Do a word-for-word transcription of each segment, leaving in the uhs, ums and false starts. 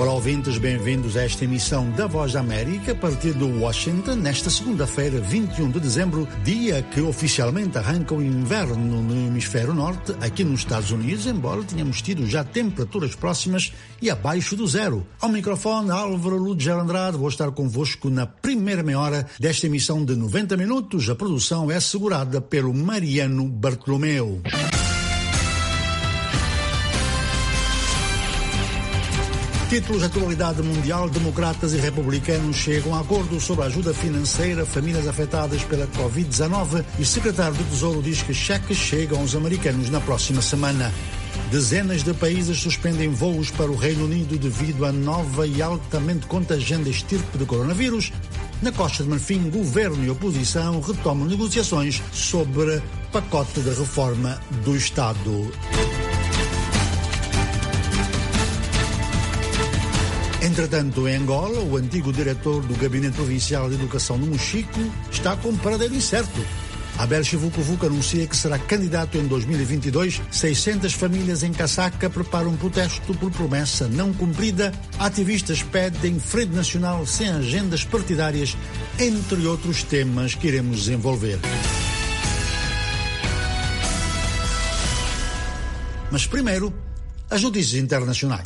Olá, ouvintes, bem-vindos a esta emissão da Voz da América, a partir de Washington, nesta segunda-feira, vinte e um de dezembro, dia que oficialmente arranca o inverno no hemisfério norte, aqui nos Estados Unidos, embora tenhamos tido já temperaturas próximas e abaixo do zero. Ao microfone, Álvaro Ludger Andrade, vou estar convosco na primeira meia hora desta emissão de noventa minutos. A produção é assegurada pelo Mariano Bartolomeu. Títulos de atualidade mundial: democratas e republicanos chegam a acordo sobre a ajuda financeira a famílias afetadas pela covid dezenove e o secretário do Tesouro diz que cheques chegam aos americanos na próxima semana. Dezenas de países suspendem voos para o Reino Unido devido à nova e altamente contagiante estirpe de coronavírus. Na Costa de Marfim, governo e oposição retomam negociações sobre pacote de reforma do Estado. Entretanto, em Angola, o antigo diretor do Gabinete Provincial de Educação no Mochico está com paradeiro incerto. Abel Chivucovuco anuncia que será candidato em dois mil e vinte e dois. seiscentas famílias em Caçaca preparam um protesto por promessa não cumprida. Ativistas pedem Frente Nacional sem agendas partidárias, entre outros temas que iremos desenvolver. Mas primeiro, as notícias internacionais.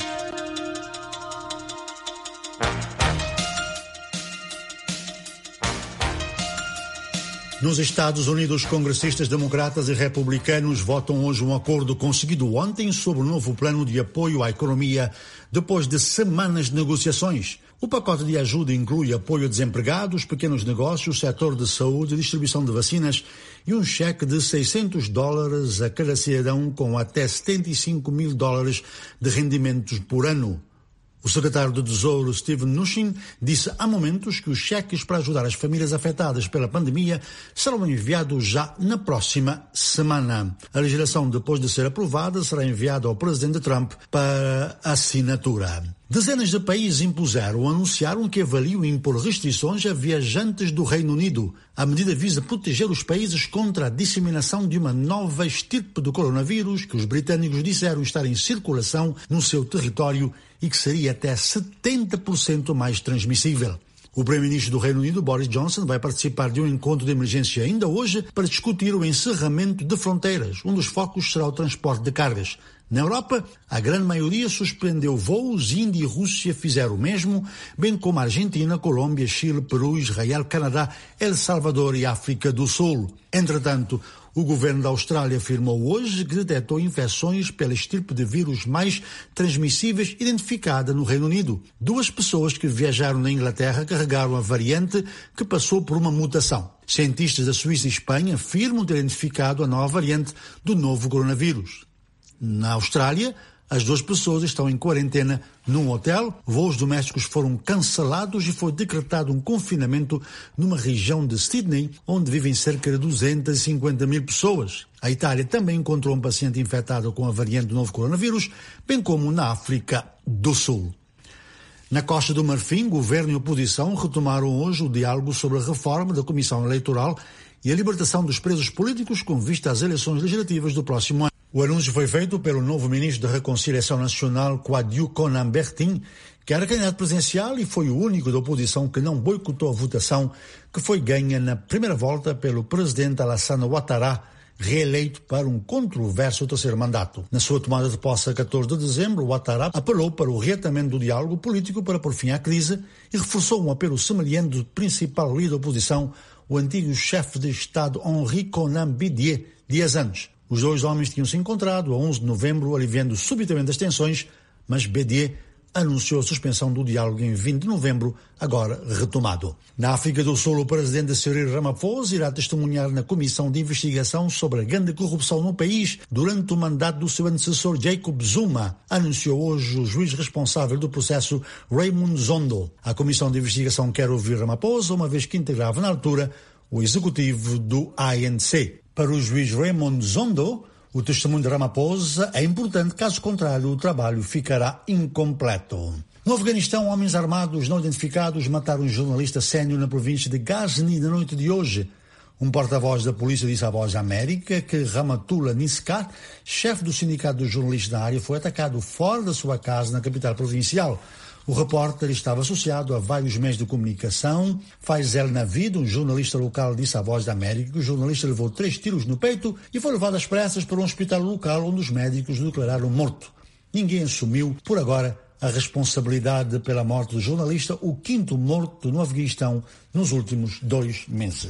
Nos Estados Unidos, congressistas democratas e republicanos votam hoje um acordo conseguido ontem sobre o novo plano de apoio à economia depois de semanas de negociações. O pacote de ajuda inclui apoio a desempregados, pequenos negócios, setor de saúde, distribuição de vacinas e um cheque de seiscentos dólares a cada cidadão com até setenta e cinco mil dólares de rendimentos por ano. O secretário do Tesouro, Steven Mnuchin, disse há momentos que os cheques para ajudar as famílias afetadas pela pandemia serão enviados já na próxima semana. A legislação, depois de ser aprovada, será enviada ao presidente Trump para assinatura. Dezenas de países impuseram ou anunciaram que avaliam impor restrições a viajantes do Reino Unido. A medida visa proteger os países contra a disseminação de uma nova estirpe do coronavírus que os britânicos disseram estar em circulação no seu território e que seria até setenta por cento mais transmissível. O primeiro-ministro do Reino Unido, Boris Johnson, vai participar de um encontro de emergência ainda hoje para discutir o encerramento de fronteiras. Um dos focos será o transporte de cargas. Na Europa, a grande maioria suspendeu voos. Índia e Rússia fizeram o mesmo, bem como a Argentina, Colômbia, Chile, Peru, Israel, Canadá, El Salvador e África do Sul. Entretanto, o governo da Austrália afirmou hoje que detectou infecções pela estirpe de vírus mais transmissíveis identificada no Reino Unido. Duas pessoas que viajaram na Inglaterra carregaram a variante que passou por uma mutação. Cientistas da Suíça e Espanha afirmam ter identificado a nova variante do novo coronavírus. Na Austrália, as duas pessoas estão em quarentena num hotel. Voos domésticos foram cancelados e foi decretado um confinamento numa região de Sydney, onde vivem cerca de duzentas e cinquenta mil pessoas. A Itália também encontrou um paciente infectado com a variante do novo coronavírus, bem como na África do Sul. Na Costa do Marfim, governo e oposição retomaram hoje o diálogo sobre a reforma da Comissão Eleitoral e a libertação dos presos políticos com vista às eleições legislativas do próximo ano. O anúncio foi feito pelo novo ministro da Reconciliação Nacional, Kwadwo Konan Bertin, que era candidato presidencial e foi o único da oposição que não boicotou a votação, que foi ganha na primeira volta pelo presidente Alassane Ouattara, reeleito para um controverso terceiro mandato. Na sua tomada de posse a catorze de dezembro, Ouattara apelou para o reatamento do diálogo político para pôr fim à crise e reforçou um apelo semelhante do principal líder da oposição, o antigo chefe de Estado Henri Konan Bédié, dias antes. Os dois homens tinham se encontrado a onze de novembro, aliviando subitamente as tensões, mas Bédié anunciou a suspensão do diálogo em vinte de novembro, agora retomado. Na África do Sul, o presidente Cyril Ramaphosa irá testemunhar na comissão de investigação sobre a grande corrupção no país durante o mandato do seu antecessor Jacob Zuma, anunciou hoje o juiz responsável do processo Raymond Zondo. A comissão de investigação quer ouvir Ramaphosa, uma vez que integrava na altura o executivo do A N C. Para o juiz Raymond Zondo, o testemunho de Ramaphosa é importante, caso contrário o trabalho ficará incompleto. No Afeganistão, homens armados não identificados mataram um jornalista sénior na província de Ghazni na noite de hoje. Um porta-voz da polícia disse à Voz da América que Rahmatullah Niskat, chefe do sindicato dos jornalistas na área, foi atacado fora da sua casa na capital provincial. O repórter estava associado a vários meios de comunicação. Faisal Navid, um jornalista local, disse à Voz da América que o jornalista levou três tiros no peito e foi levado às pressas para um hospital local onde os médicos o declararam morto. Ninguém assumiu, por agora, a responsabilidade pela morte do jornalista, o quinto morto no Afeganistão nos últimos dois meses.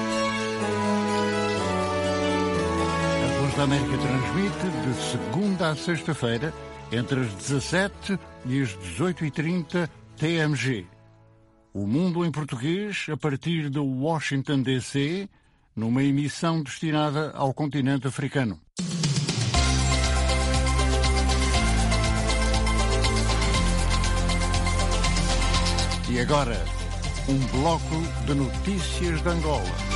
A Voz da América transmite de segunda a sexta-feira, entre as dezassete e as dezoito e trinta T M G. O Mundo em Português, a partir de Washington, D C, numa emissão destinada ao continente africano. E agora, um bloco de notícias de Angola.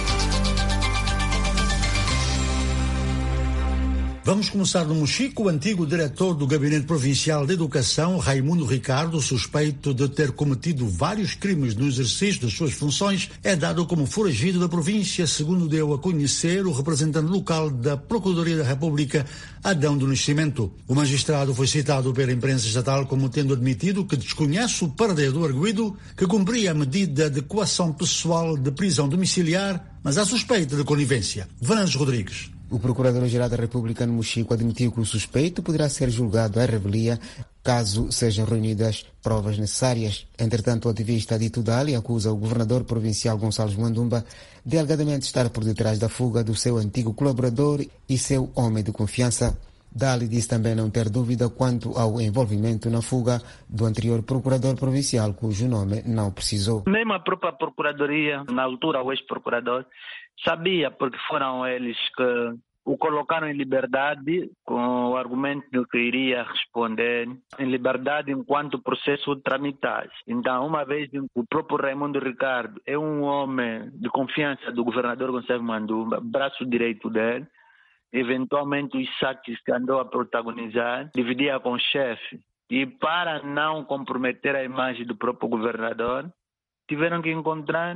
Vamos começar no Mochico. O antigo diretor do Gabinete Provincial de Educação, Raimundo Ricardo, suspeito de ter cometido vários crimes no exercício das suas funções, é dado como foragido da província, segundo deu a conhecer o representante local da Procuradoria da República, Adão do Nascimento. O magistrado foi citado pela imprensa estatal como tendo admitido que desconhece o paradeiro do arguido, que cumpria a medida de coação pessoal de prisão domiciliar, mas há suspeita de conivência. Venâncio Rodrigues. O Procurador-Geral da República no Mochico admitiu que o suspeito poderá ser julgado à revelia caso sejam reunidas provas necessárias. Entretanto, o ativista Dito Dali acusa o governador provincial Gonçalves Mandumba de alegadamente estar por detrás da fuga do seu antigo colaborador e seu homem de confiança. Dali disse também não ter dúvida quanto ao envolvimento na fuga do anterior procurador provincial, cujo nome não precisou. Mesmo a própria Procuradoria, na altura o ex-procurador, sabia, porque foram eles que o colocaram em liberdade com o argumento de que iria responder em liberdade enquanto o processo tramitasse. Então, uma vez o próprio Raimundo Ricardo é um homem de confiança do governador Gonçalves Mandumba, braço direito dele, eventualmente os saques que andou a protagonizar, dividia com o chefe. E para não comprometer a imagem do próprio governador, tiveram que encontrar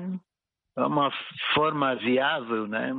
uma forma viável, né,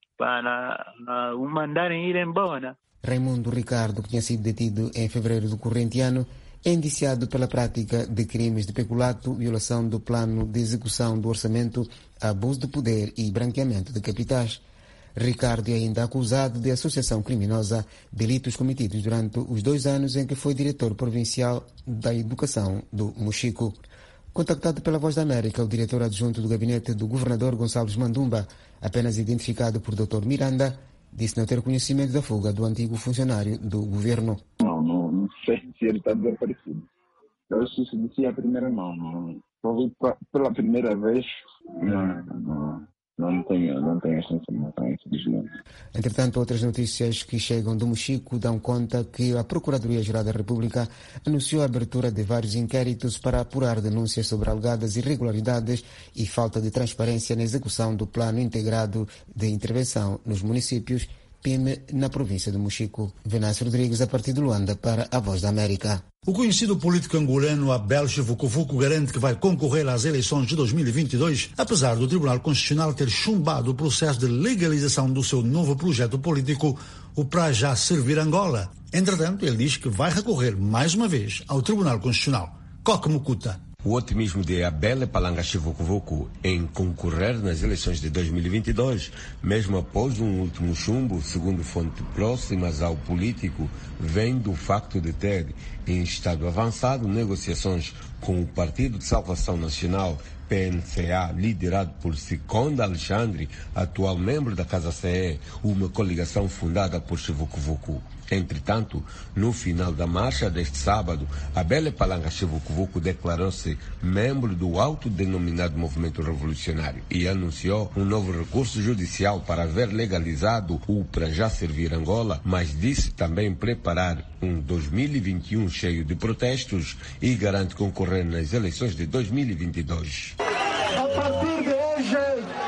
para uh, o mandarem ir embora. Raimundo Ricardo, que tinha sido detido em fevereiro do corrente ano, é indiciado pela prática de crimes de peculato, violação do plano de execução do orçamento, abuso de poder e branqueamento de capitais. Ricardo é ainda acusado de associação criminosa, delitos cometidos durante os dois anos em que foi diretor provincial da Educação do Mochico. Contactado pela Voz da América, o diretor adjunto do gabinete do governador Gonçalves Mandumba, apenas identificado por doutor Miranda, disse não ter conhecimento da fuga do antigo funcionário do governo. Não, não, não sei se ele está desaparecido. Eu acho que isso disse a primeira mão. Não. Ouvi pela primeira vez, não, não. Não tenho, não tenho essa informação, infelizmente. Entretanto, outras notícias que chegam do Mochico dão conta que a Procuradoria-Geral da República anunciou a abertura de vários inquéritos para apurar denúncias sobre alegadas irregularidades e falta de transparência na execução do Plano Integrado de Intervenção nos Municípios, P I M, na província de Mochico. Venâncio Rodrigues, a partir de Luanda, para a Voz da América. O conhecido político angolano Abel Chivucovuco garante que vai concorrer às eleições de dois mil e vinte e dois, apesar do Tribunal Constitucional ter chumbado o processo de legalização do seu novo projeto político, o Pra Já Servir Angola. Entretanto, ele diz que vai recorrer mais uma vez ao Tribunal Constitucional. Coque Mucuta. O otimismo de Abel Palanga Chivucovuco em concorrer nas eleições de dois mil e vinte e dois, mesmo após um último chumbo, segundo fontes próximas ao político, vem do facto de ter, em estado avançado, negociações com o Partido de Salvação Nacional, P N C A, liderado por Siconda Alexandre, atual membro da Casa C E, uma coligação fundada por Chivucovuco. Entretanto, no final da marcha deste sábado, Abel Palanga Chivucovuco declarou-se membro do autodenominado Movimento Revolucionário e anunciou um novo recurso judicial para ver legalizado o Pra Já Servir Angola, mas disse também preparar um dois mil e vinte e um cheio de protestos e garante concorrer nas eleições de dois mil e vinte e dois. A partir de hoje,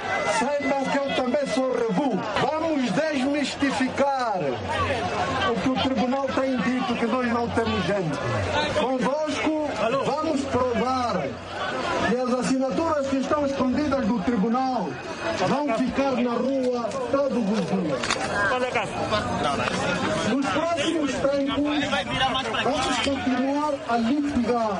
saibam que eu também sou rebu. Vamos desmistificar o que o tribunal tem dito, que nós não temos gente. Convosco, vamos provar que as assinaturas que estão escondidas do tribunal vão ficar na rua todos os dias. Nos próximos tempos, vamos continuar a litigar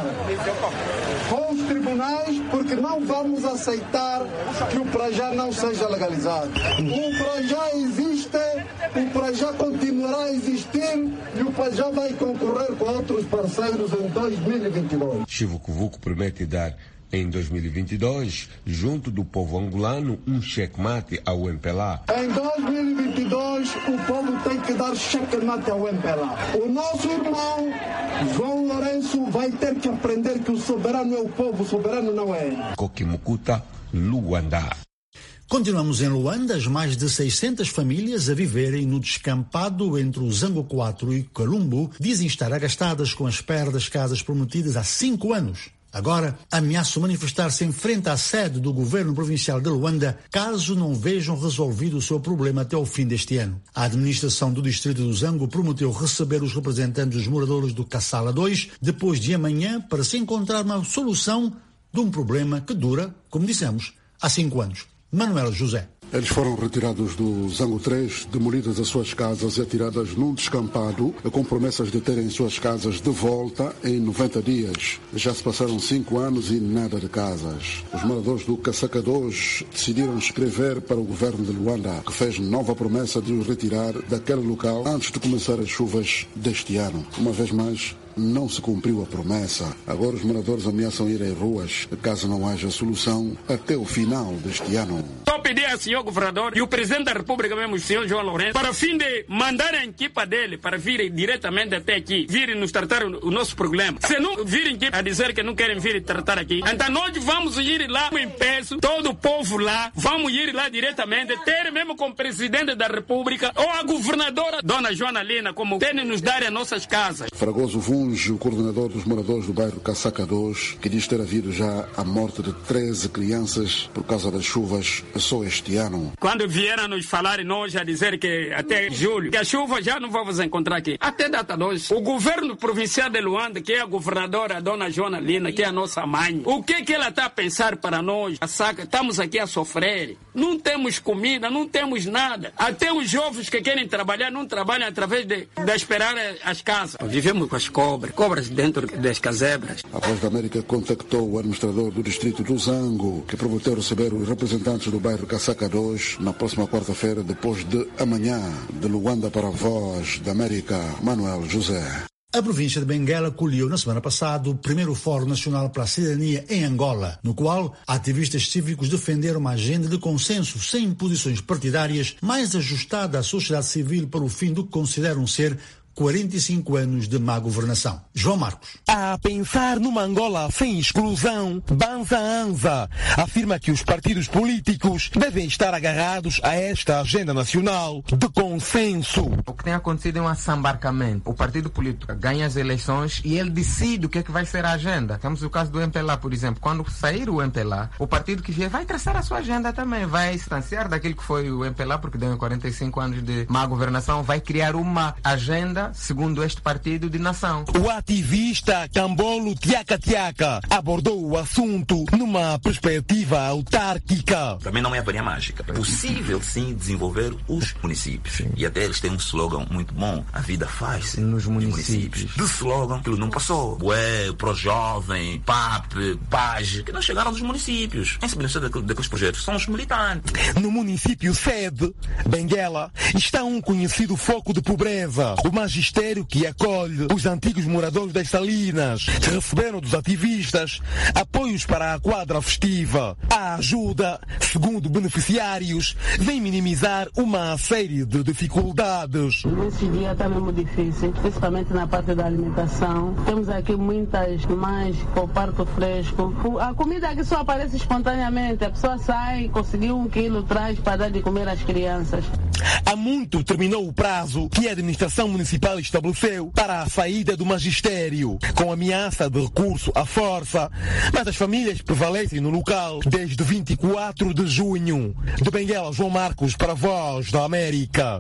com os tribunais, porque não vamos aceitar que o Prajá não seja legalizado. O Prajá existe, o Prajá continuará a existir e o Prajá vai concorrer com outros parceiros em dois mil e vinte e dois. Chivucovuco promete dar em dois mil e vinte e dois, junto do povo angolano, um checkmate ao M P L A. Em dois mil e vinte e dois, o povo tem que dar checkmate ao M P L A. O nosso irmão, João Lourenço, vai ter que aprender que o soberano é o povo, o soberano não é ele. Coquimucuta, Luanda. Continuamos em Luanda, as mais de seiscentas famílias a viverem no descampado entre o Zango quatro e Columbo dizem estar agastadas com a espera das casas prometidas há cinco anos. Agora, ameaçam manifestar-se em frente à sede do governo provincial de Luanda caso não vejam resolvido o seu problema até o fim deste ano. A administração do distrito do Zango prometeu receber os representantes dos moradores do Kassala dois depois de amanhã para se encontrar uma solução de um problema que dura, como dissemos, há cinco anos. Manuel José. Eles foram retirados do Zango três, demolidas as suas casas e atiradas num descampado, com promessas de terem suas casas de volta em noventa dias. Já se passaram cinco anos e nada de casas. Os moradores do Kassaka dois decidiram escrever para o governo de Luanda, que fez nova promessa de os retirar daquele local antes de começar as chuvas deste ano. Uma vez mais, não se cumpriu a promessa. Agora os moradores ameaçam ir às ruas caso não haja solução até o final deste ano. Só pedir ao senhor governador e o presidente da República mesmo, o senhor João Lourenço, para fim de mandar a equipa dele para virem diretamente até aqui, virem nos tratar o, o nosso problema. Se não virem aqui a dizer que não querem vir tratar aqui, então nós vamos ir lá em peso, todo o povo lá, vamos ir lá diretamente, ter mesmo com o presidente da República ou a governadora, dona Joana Lina, como tem nos dar as nossas casas. Fragoso Vunge, o coordenador dos moradores do bairro Kassaka dois, que diz ter havido já a morte de treze crianças por causa das chuvas só este ano. Quando vieram nos falar nós a dizer que até julho, que a chuva já não vamos encontrar aqui. Até data dois, o governo provincial de Luanda, que é a governadora, a dona Joana Lina, que é a nossa mãe, o que que ela está a pensar para nós? A saca, estamos aqui a sofrer. Não temos comida, não temos nada. Até os jovens que querem trabalhar, não trabalham através de, de esperar as casas. Vivemos com as cobras, cobras dentro das casebras. A Voz da América contactou o administrador do distrito do Zango, que prometeu receber os representantes do bairro Kassaka dois na próxima quarta-feira, depois de amanhã. De Luanda para a Voz da América, Manuel José. A província de Benguela acolheu na semana passada o primeiro Fórum Nacional para a Cidadania em Angola, no qual ativistas cívicos defenderam uma agenda de consenso sem posições partidárias, mais ajustada à sociedade civil para o fim do que consideram ser quarenta e cinco anos de má governação. João Marcos. A pensar numa Angola sem exclusão, Banza Anza afirma que os partidos políticos devem estar agarrados a esta agenda nacional de consenso. O que tem acontecido é um assambarcamento. O partido político ganha as eleições e ele decide o que é que vai ser a agenda. Temos o caso do M P L A, por exemplo. Quando sair o M P L A, o partido que vier vai traçar a sua agenda também. Vai distanciar daquilo que foi o M P L A, porque deu quarenta e cinco anos de má governação. Vai criar uma agenda segundo este partido de nação. O ativista Cambolo Tiaca Tiaca abordou o assunto numa perspectiva autárquica. Também não é a varinha mágica. É possível sim desenvolver os municípios. Sim. E até eles têm um slogan muito bom. A vida faz-se nos municípios. municípios. De slogan, aquilo não passou. Ué, Pro-Jovem, P A P, P A G, que não chegaram dos municípios. Quem se beneficia daqueles projetos são os militantes. No município sede, Benguela, está um conhecido foco de pobreza. O magistério que acolhe os antigos moradores das Salinas receberam dos ativistas apoios para a quadra festiva. A ajuda, segundo beneficiários, vem minimizar uma série de dificuldades. Nesse dia está mesmo difícil, principalmente na parte da alimentação. Temos aqui muitas mães com parto fresco. A comida aqui só aparece espontaneamente. A pessoa sai, conseguiu um quilo, traz para dar de comer às crianças. Há muito terminou o prazo que a administração municipal estabeleceu para a saída do magistério, com ameaça de recurso à força, mas as famílias prevalecem no local desde vinte e quatro de junho. De Benguela, João Marcos para a Voz da América.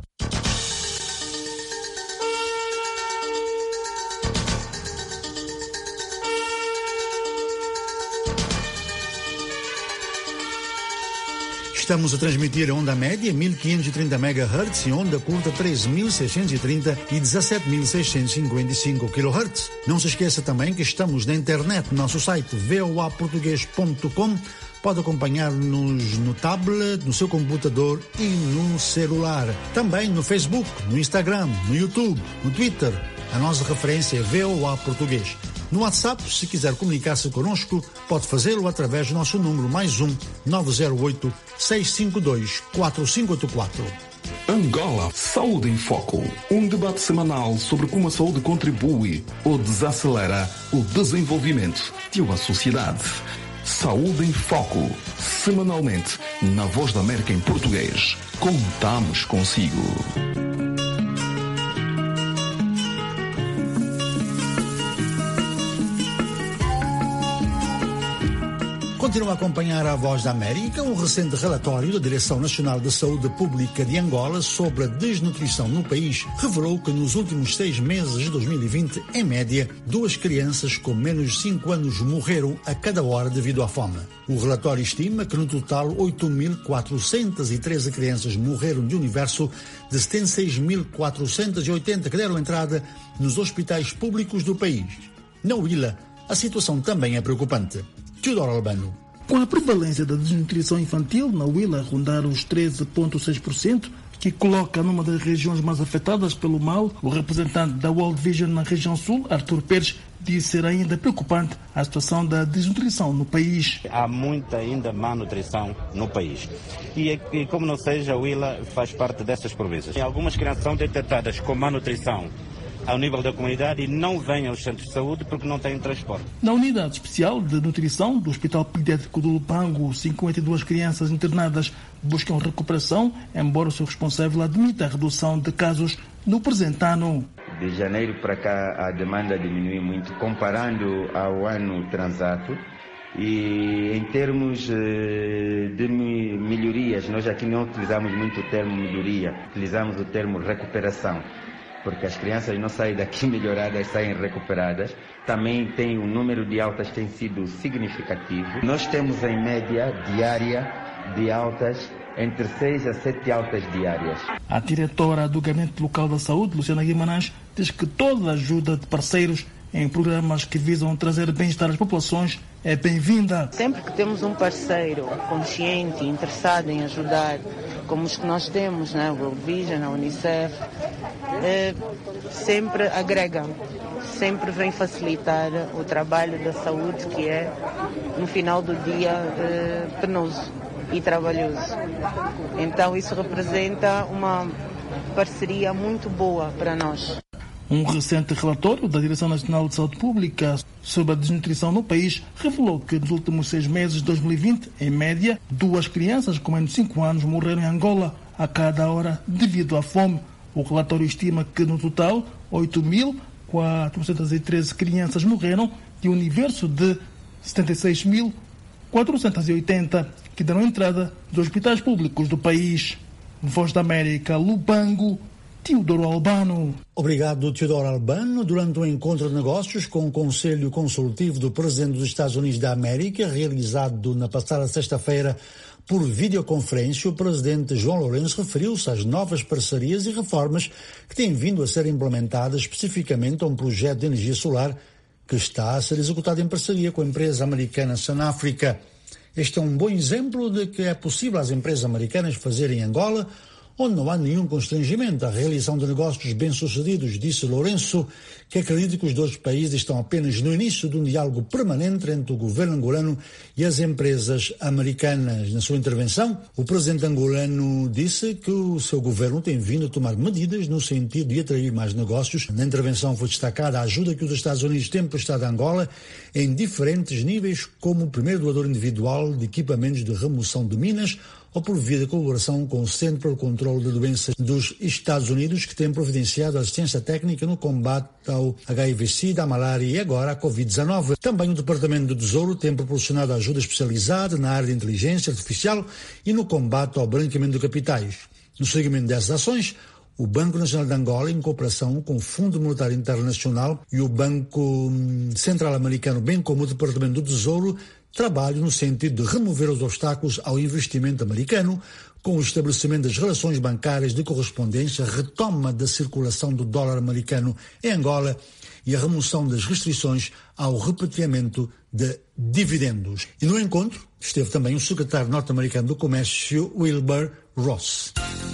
Estamos a transmitir a onda média mil quinhentos e trinta megahertz e onda curta treze mil seiscentos e trinta e dezassete mil seiscentos e cinquenta e cinco kilohertz. Não se esqueça também que estamos na internet, no nosso site v o a português ponto com. Pode acompanhar-nos no tablet, no seu computador e no celular. Também no Facebook, no Instagram, no YouTube, no Twitter. A nossa referência é V O A Português. No WhatsApp, se quiser comunicar-se connosco, pode fazê-lo através do nosso número mais um nove zero oito, seis cinco dois, quatro cinco oito quatro. Angola Saúde em Foco. Um debate semanal sobre como a saúde contribui ou desacelera o desenvolvimento de uma sociedade. Saúde em Foco. Semanalmente, na Voz da América em português. Contamos consigo. Continua a acompanhar a Voz da América. Um recente relatório da Direção Nacional de Saúde Pública de Angola sobre a desnutrição no país revelou que nos últimos seis meses de dois mil e vinte, em média, duas crianças com menos de cinco anos morreram a cada hora devido à fome. O relatório estima que no total oito mil quatrocentas e treze crianças morreram de um universo de setenta e seis mil quatrocentas e oitenta que deram entrada nos hospitais públicos do país. Na Huila, a situação também é preocupante. Teodoro Albano. Com a prevalência da desnutrição infantil na Huila a rondar os treze vírgula seis por cento, que coloca numa das regiões mais afetadas pelo mal, o representante da World Vision na região sul, Arthur Pérez, disse ser ainda preocupante a situação da desnutrição no país. Há muita ainda má nutrição no país. E, e como não seja, a Huila faz parte dessas províncias. Algumas crianças são detectadas com má nutrição ao nível da comunidade e não vêm aos centros de saúde porque não têm transporte. Na unidade especial de nutrição do Hospital Pediátrico do Lupango, cinquenta e duas crianças internadas buscam recuperação, embora o seu responsável admita a redução de casos no presente ano. De janeiro para cá a demanda diminuiu muito comparando ao ano transato. E em termos de melhorias, nós aqui não utilizamos muito o termo melhoria, utilizamos o termo recuperação. Porque as crianças não saem daqui melhoradas, saem recuperadas. Também tem o número de altas tem sido significativo. Nós temos em média diária de altas entre seis a sete altas diárias. A diretora do Gabinete Local da Saúde, Luciana Guimarães, diz que toda a ajuda de parceiros em programas que visam trazer bem-estar às populações é bem-vinda. Sempre que temos um parceiro consciente e interessado em ajudar, como os que nós temos, né, o World Vision, a Unicef, é, sempre agrega, sempre vem facilitar o trabalho da saúde, que é, no final do dia, é, penoso e trabalhoso. Então isso representa uma parceria muito boa para nós. Um recente relatório da Direção Nacional de Saúde Pública sobre a desnutrição no país revelou que nos últimos seis meses de dois mil e vinte, em média, duas crianças com menos de cinco anos morreram em Angola a cada hora devido à fome. O relatório estima que, no total, oito mil quatrocentas e treze crianças morreram de um universo de setenta e seis mil quatrocentas e oitenta que deram entrada nos hospitais públicos do país. Voz da América, Lupango, Teodoro Albano. Obrigado, Teodoro Albano. Durante um encontro de negócios com o Conselho Consultivo do Presidente dos Estados Unidos da América, realizado na passada sexta-feira por videoconferência, o Presidente João Lourenço referiu-se às novas parcerias e reformas que têm vindo a ser implementadas, especificamente a um projeto de energia solar que está a ser executado em parceria com a empresa americana Sunáfrica. Este é um bom exemplo de que é possível às empresas americanas fazerem em Angola, onde não há nenhum constrangimento à realização de negócios bem-sucedidos, disse Lourenço, que acredita que os dois países estão apenas no início de um diálogo permanente entre o governo angolano e as empresas americanas. Na sua intervenção, o presidente angolano disse que o seu governo tem vindo a tomar medidas no sentido de atrair mais negócios. Na intervenção foi destacada a ajuda que os Estados Unidos têm prestado a Angola em diferentes níveis, como o primeiro doador individual de equipamentos de remoção de minas, ou por via de colaboração com o Centro para o Controlo de Doenças dos Estados Unidos, que tem providenciado assistência técnica no combate ao H I V C, da malária e agora à covid dezenove. Também o Departamento do Tesouro tem proporcionado ajuda especializada na área de inteligência artificial e no combate ao branqueamento de capitais. No seguimento dessas ações, o Banco Nacional de Angola, em cooperação com o Fundo Monetário Internacional e o Banco Central Americano, bem como o Departamento do Tesouro, trabalho no sentido de remover os obstáculos ao investimento americano, com o estabelecimento das relações bancárias de correspondência, a retoma da circulação do dólar americano em Angola e a remoção das restrições ao repatriamento de dividendos. E no encontro esteve também o secretário norte-americano do Comércio, Wilbur Ross.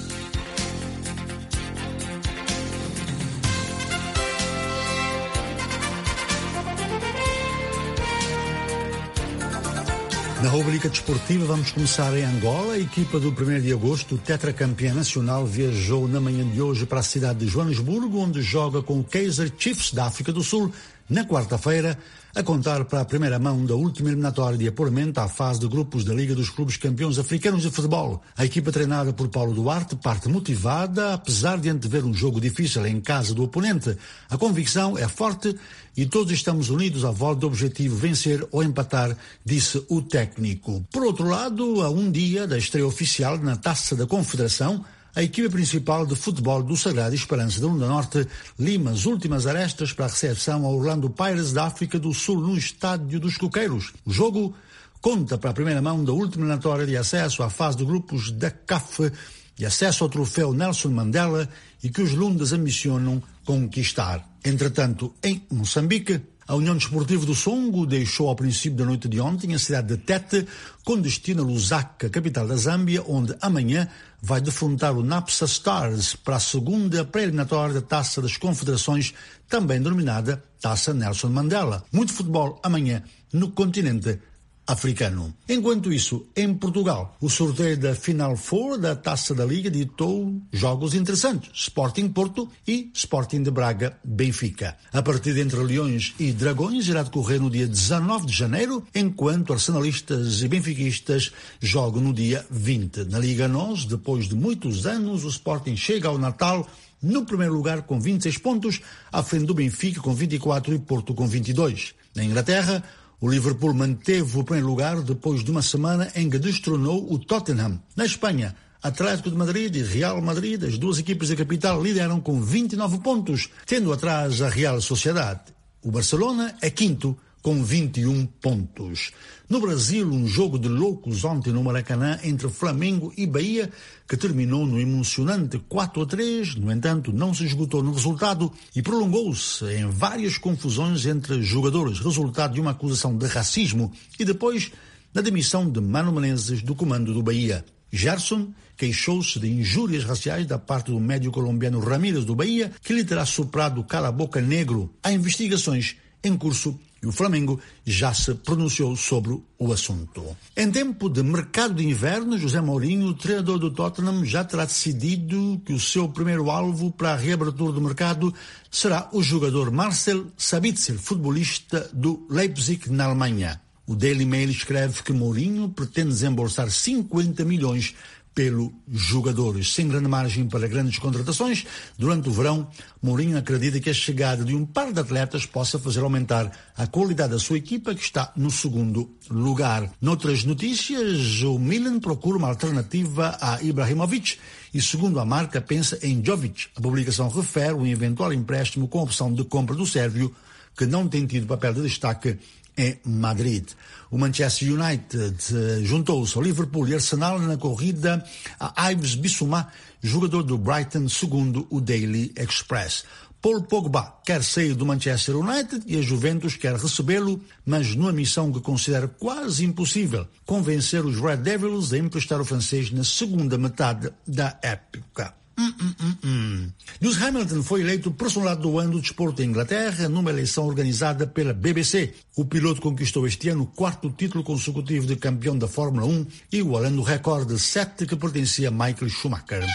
Na rubrica desportiva vamos começar em Angola. A equipa do primeiro de agosto, tetracampeã nacional, viajou na manhã de hoje para a cidade de Joanesburgo, onde joga com o Kaizer Chiefs da África do Sul na quarta-feira, a contar para a primeira mão da última eliminatória de apuramento à fase de grupos da Liga dos Clubes Campeões Africanos de Futebol. A equipa treinada por Paulo Duarte parte motivada, apesar de antever um jogo difícil em casa do oponente. A convicção é forte e todos estamos unidos à volta do objetivo vencer ou empatar, disse o técnico. Por outro lado, a um dia da estreia oficial na Taça da Confederação, a equipe principal de futebol do Sagrado Esperança da Lunda Norte lima as últimas arestas para a recepção ao Orlando Pirates da África do Sul no Estádio dos Coqueiros. O jogo conta para a primeira mão da última eliminatória de acesso à fase de grupos da C A F e acesso ao troféu Nelson Mandela e que os Lundas ambicionam conquistar. Entretanto, em Moçambique, a União Desportiva do Songo deixou ao princípio da noite de ontem a cidade de Tete com destino a Lusaka, capital da Zâmbia, onde amanhã vai defrontar o Napsa Stars para a segunda pré-eliminatória da Taça das Confederações, também denominada Taça Nelson Mandela. Muito futebol amanhã no continente africano. Enquanto isso, em Portugal, o sorteio da Final Four da Taça da Liga ditou jogos interessantes. Sporting Porto e Sporting de Braga Benfica. A partida entre Leões e Dragões irá decorrer no dia dezanove de janeiro, enquanto arsenalistas e benfiquistas jogam no dia vinte. Na Liga Nós, depois de muitos anos, o Sporting chega ao Natal no primeiro lugar com vinte e seis pontos, à frente do Benfica com vinte e quatro e Porto com vinte e dois. Na Inglaterra, o Liverpool manteve o primeiro lugar depois de uma semana em que destronou o Tottenham. Na Espanha, Atlético de Madrid e Real Madrid, as duas equipes da capital, lideram com vinte e nove pontos, tendo atrás a Real Sociedade. O Barcelona é quinto com vinte e um pontos. No Brasil, um jogo de loucos ontem no Maracanã entre Flamengo e Bahia, que terminou no emocionante quatro a três, no entanto não se esgotou no resultado e prolongou-se em várias confusões entre jogadores, resultado de uma acusação de racismo e depois na demissão de Mano Menezes do comando do Bahia. Gerson queixou-se de injúrias raciais da parte do médio colombiano Ramírez do Bahia, que lhe terá soprado o cala-boca negro. Há investigações em curso e o Flamengo já se pronunciou sobre o assunto. Em tempo de mercado de inverno, José Mourinho, o treinador do Tottenham, já terá decidido que o seu primeiro alvo para a reabertura do mercado será o jogador Marcel Sabitzer, futebolista do Leipzig, na Alemanha. O Daily Mail escreve que Mourinho pretende desembolsar cinquenta milhões pelo jogador. Sem grande margem para grandes contratações, durante o verão, Mourinho acredita que a chegada de um par de atletas possa fazer aumentar a qualidade da sua equipa, que está no segundo lugar. Noutras notícias, o Milan procura uma alternativa a Ibrahimovic e, segundo a marca, pensa em Jovic. A publicação refere um eventual empréstimo com opção de compra do sérvio, que não tem tido papel de destaque em Madrid. O Manchester United uh, juntou-se ao Liverpool e Arsenal na corrida a Yves Bissouma, jogador do Brighton, segundo o Daily Express. Paul Pogba quer sair do Manchester United e a Juventus quer recebê-lo, mas numa missão que considera quase impossível, convencer os Red Devils a emprestar o francês na segunda metade da época. Hum, hum, hum, hum. Lewis Hamilton foi eleito personalidade do ano do desporto em Inglaterra numa eleição organizada pela B B C. O piloto conquistou este ano o quarto título consecutivo de campeão da Fórmula um, igualando o recorde de sete que pertencia a Michael Schumacher.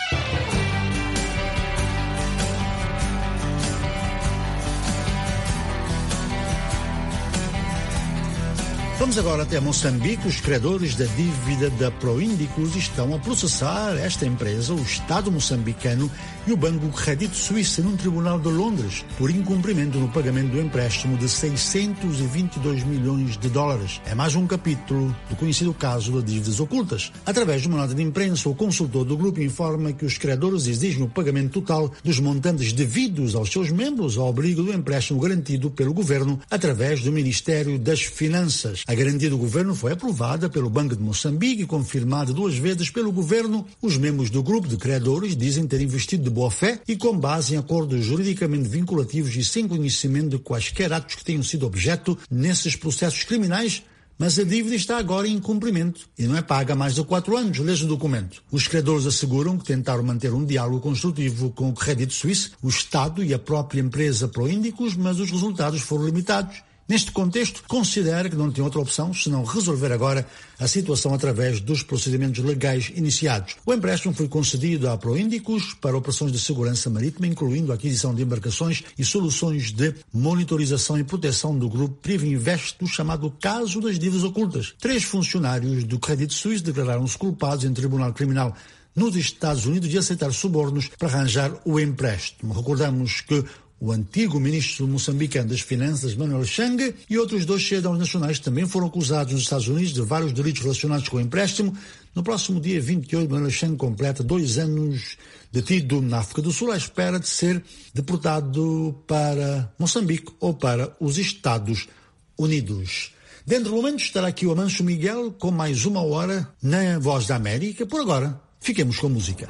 Vamos agora até Moçambique. Os credores da dívida da Proíndicos estão a processar esta empresa, o Estado moçambicano e o Banco Credit Suisse num tribunal de Londres por incumprimento no pagamento do empréstimo de seiscentos e vinte e dois milhões de dólares. É mais um capítulo do conhecido caso de dívidas ocultas. Através de uma nota de imprensa, o consultor do grupo informa que os credores exigem o pagamento total dos montantes devidos aos seus membros ao abrigo do empréstimo garantido pelo governo através do Ministério das Finanças. A garantia do governo foi aprovada pelo Banco de Moçambique e confirmada duas vezes pelo governo. Os membros do grupo de credores dizem ter investido de boa fé e com base em acordos juridicamente vinculativos e sem conhecimento de quaisquer atos que tenham sido objeto nesses processos criminais. Mas a dívida está agora em cumprimento e não é paga há mais de quatro anos, lês o documento. Os credores asseguram que tentaram manter um diálogo construtivo com o Credit Suisse, o Estado e a própria empresa Proíndicos, mas os resultados foram limitados. Neste contexto, considera que não tem outra opção senão resolver agora a situação através dos procedimentos legais iniciados. O empréstimo foi concedido à Proíndicos para operações de segurança marítima, incluindo a aquisição de embarcações e soluções de monitorização e proteção do grupo Privinvest, do chamado caso das dívidas ocultas. Três funcionários do Credit Suisse declararam-se culpados em tribunal criminal nos Estados Unidos de aceitar subornos para arranjar o empréstimo. Recordamos que o antigo ministro moçambicano das Finanças, Manuel Chang, e outros dois cidadãos nacionais também foram acusados nos Estados Unidos de vários delitos relacionados com o empréstimo. No próximo dia vinte e oito, Manuel Chang completa dois anos detido na África do Sul à espera de ser deportado para Moçambique ou para os Estados Unidos. Dentro do momento estará aqui o Amancio Miguel com mais uma hora na Voz da América. Por agora, fiquemos com a música.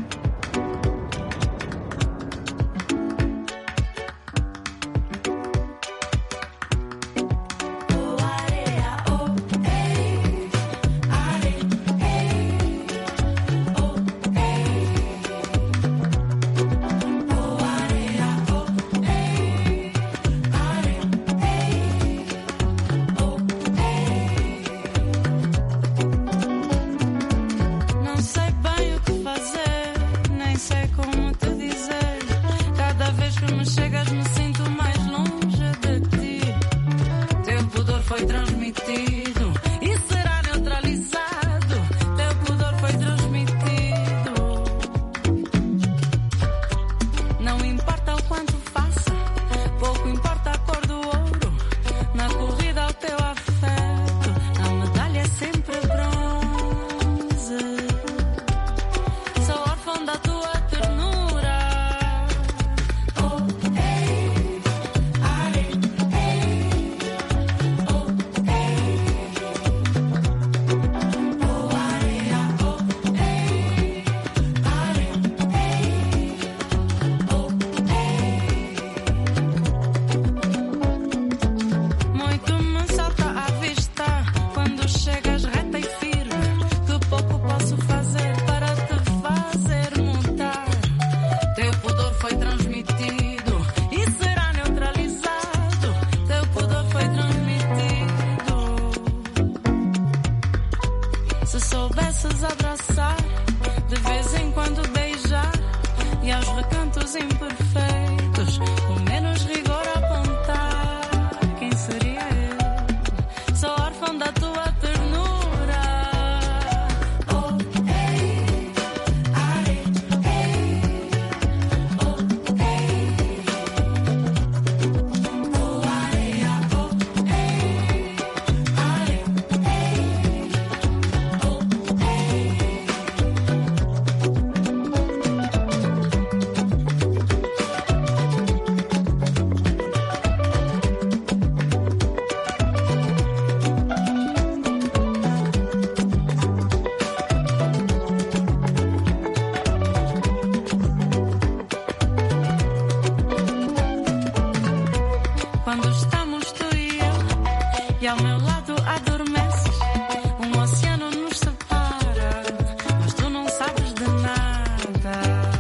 E ao meu lado adormeces, um oceano nos separa, mas tu não sabes de nada.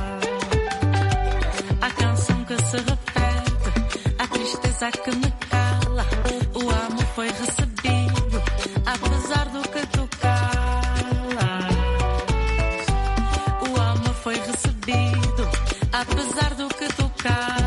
A canção que se repete, a tristeza que me cala, o amor foi recebido, apesar do que tu calas. O amor foi recebido, apesar do que tu calas.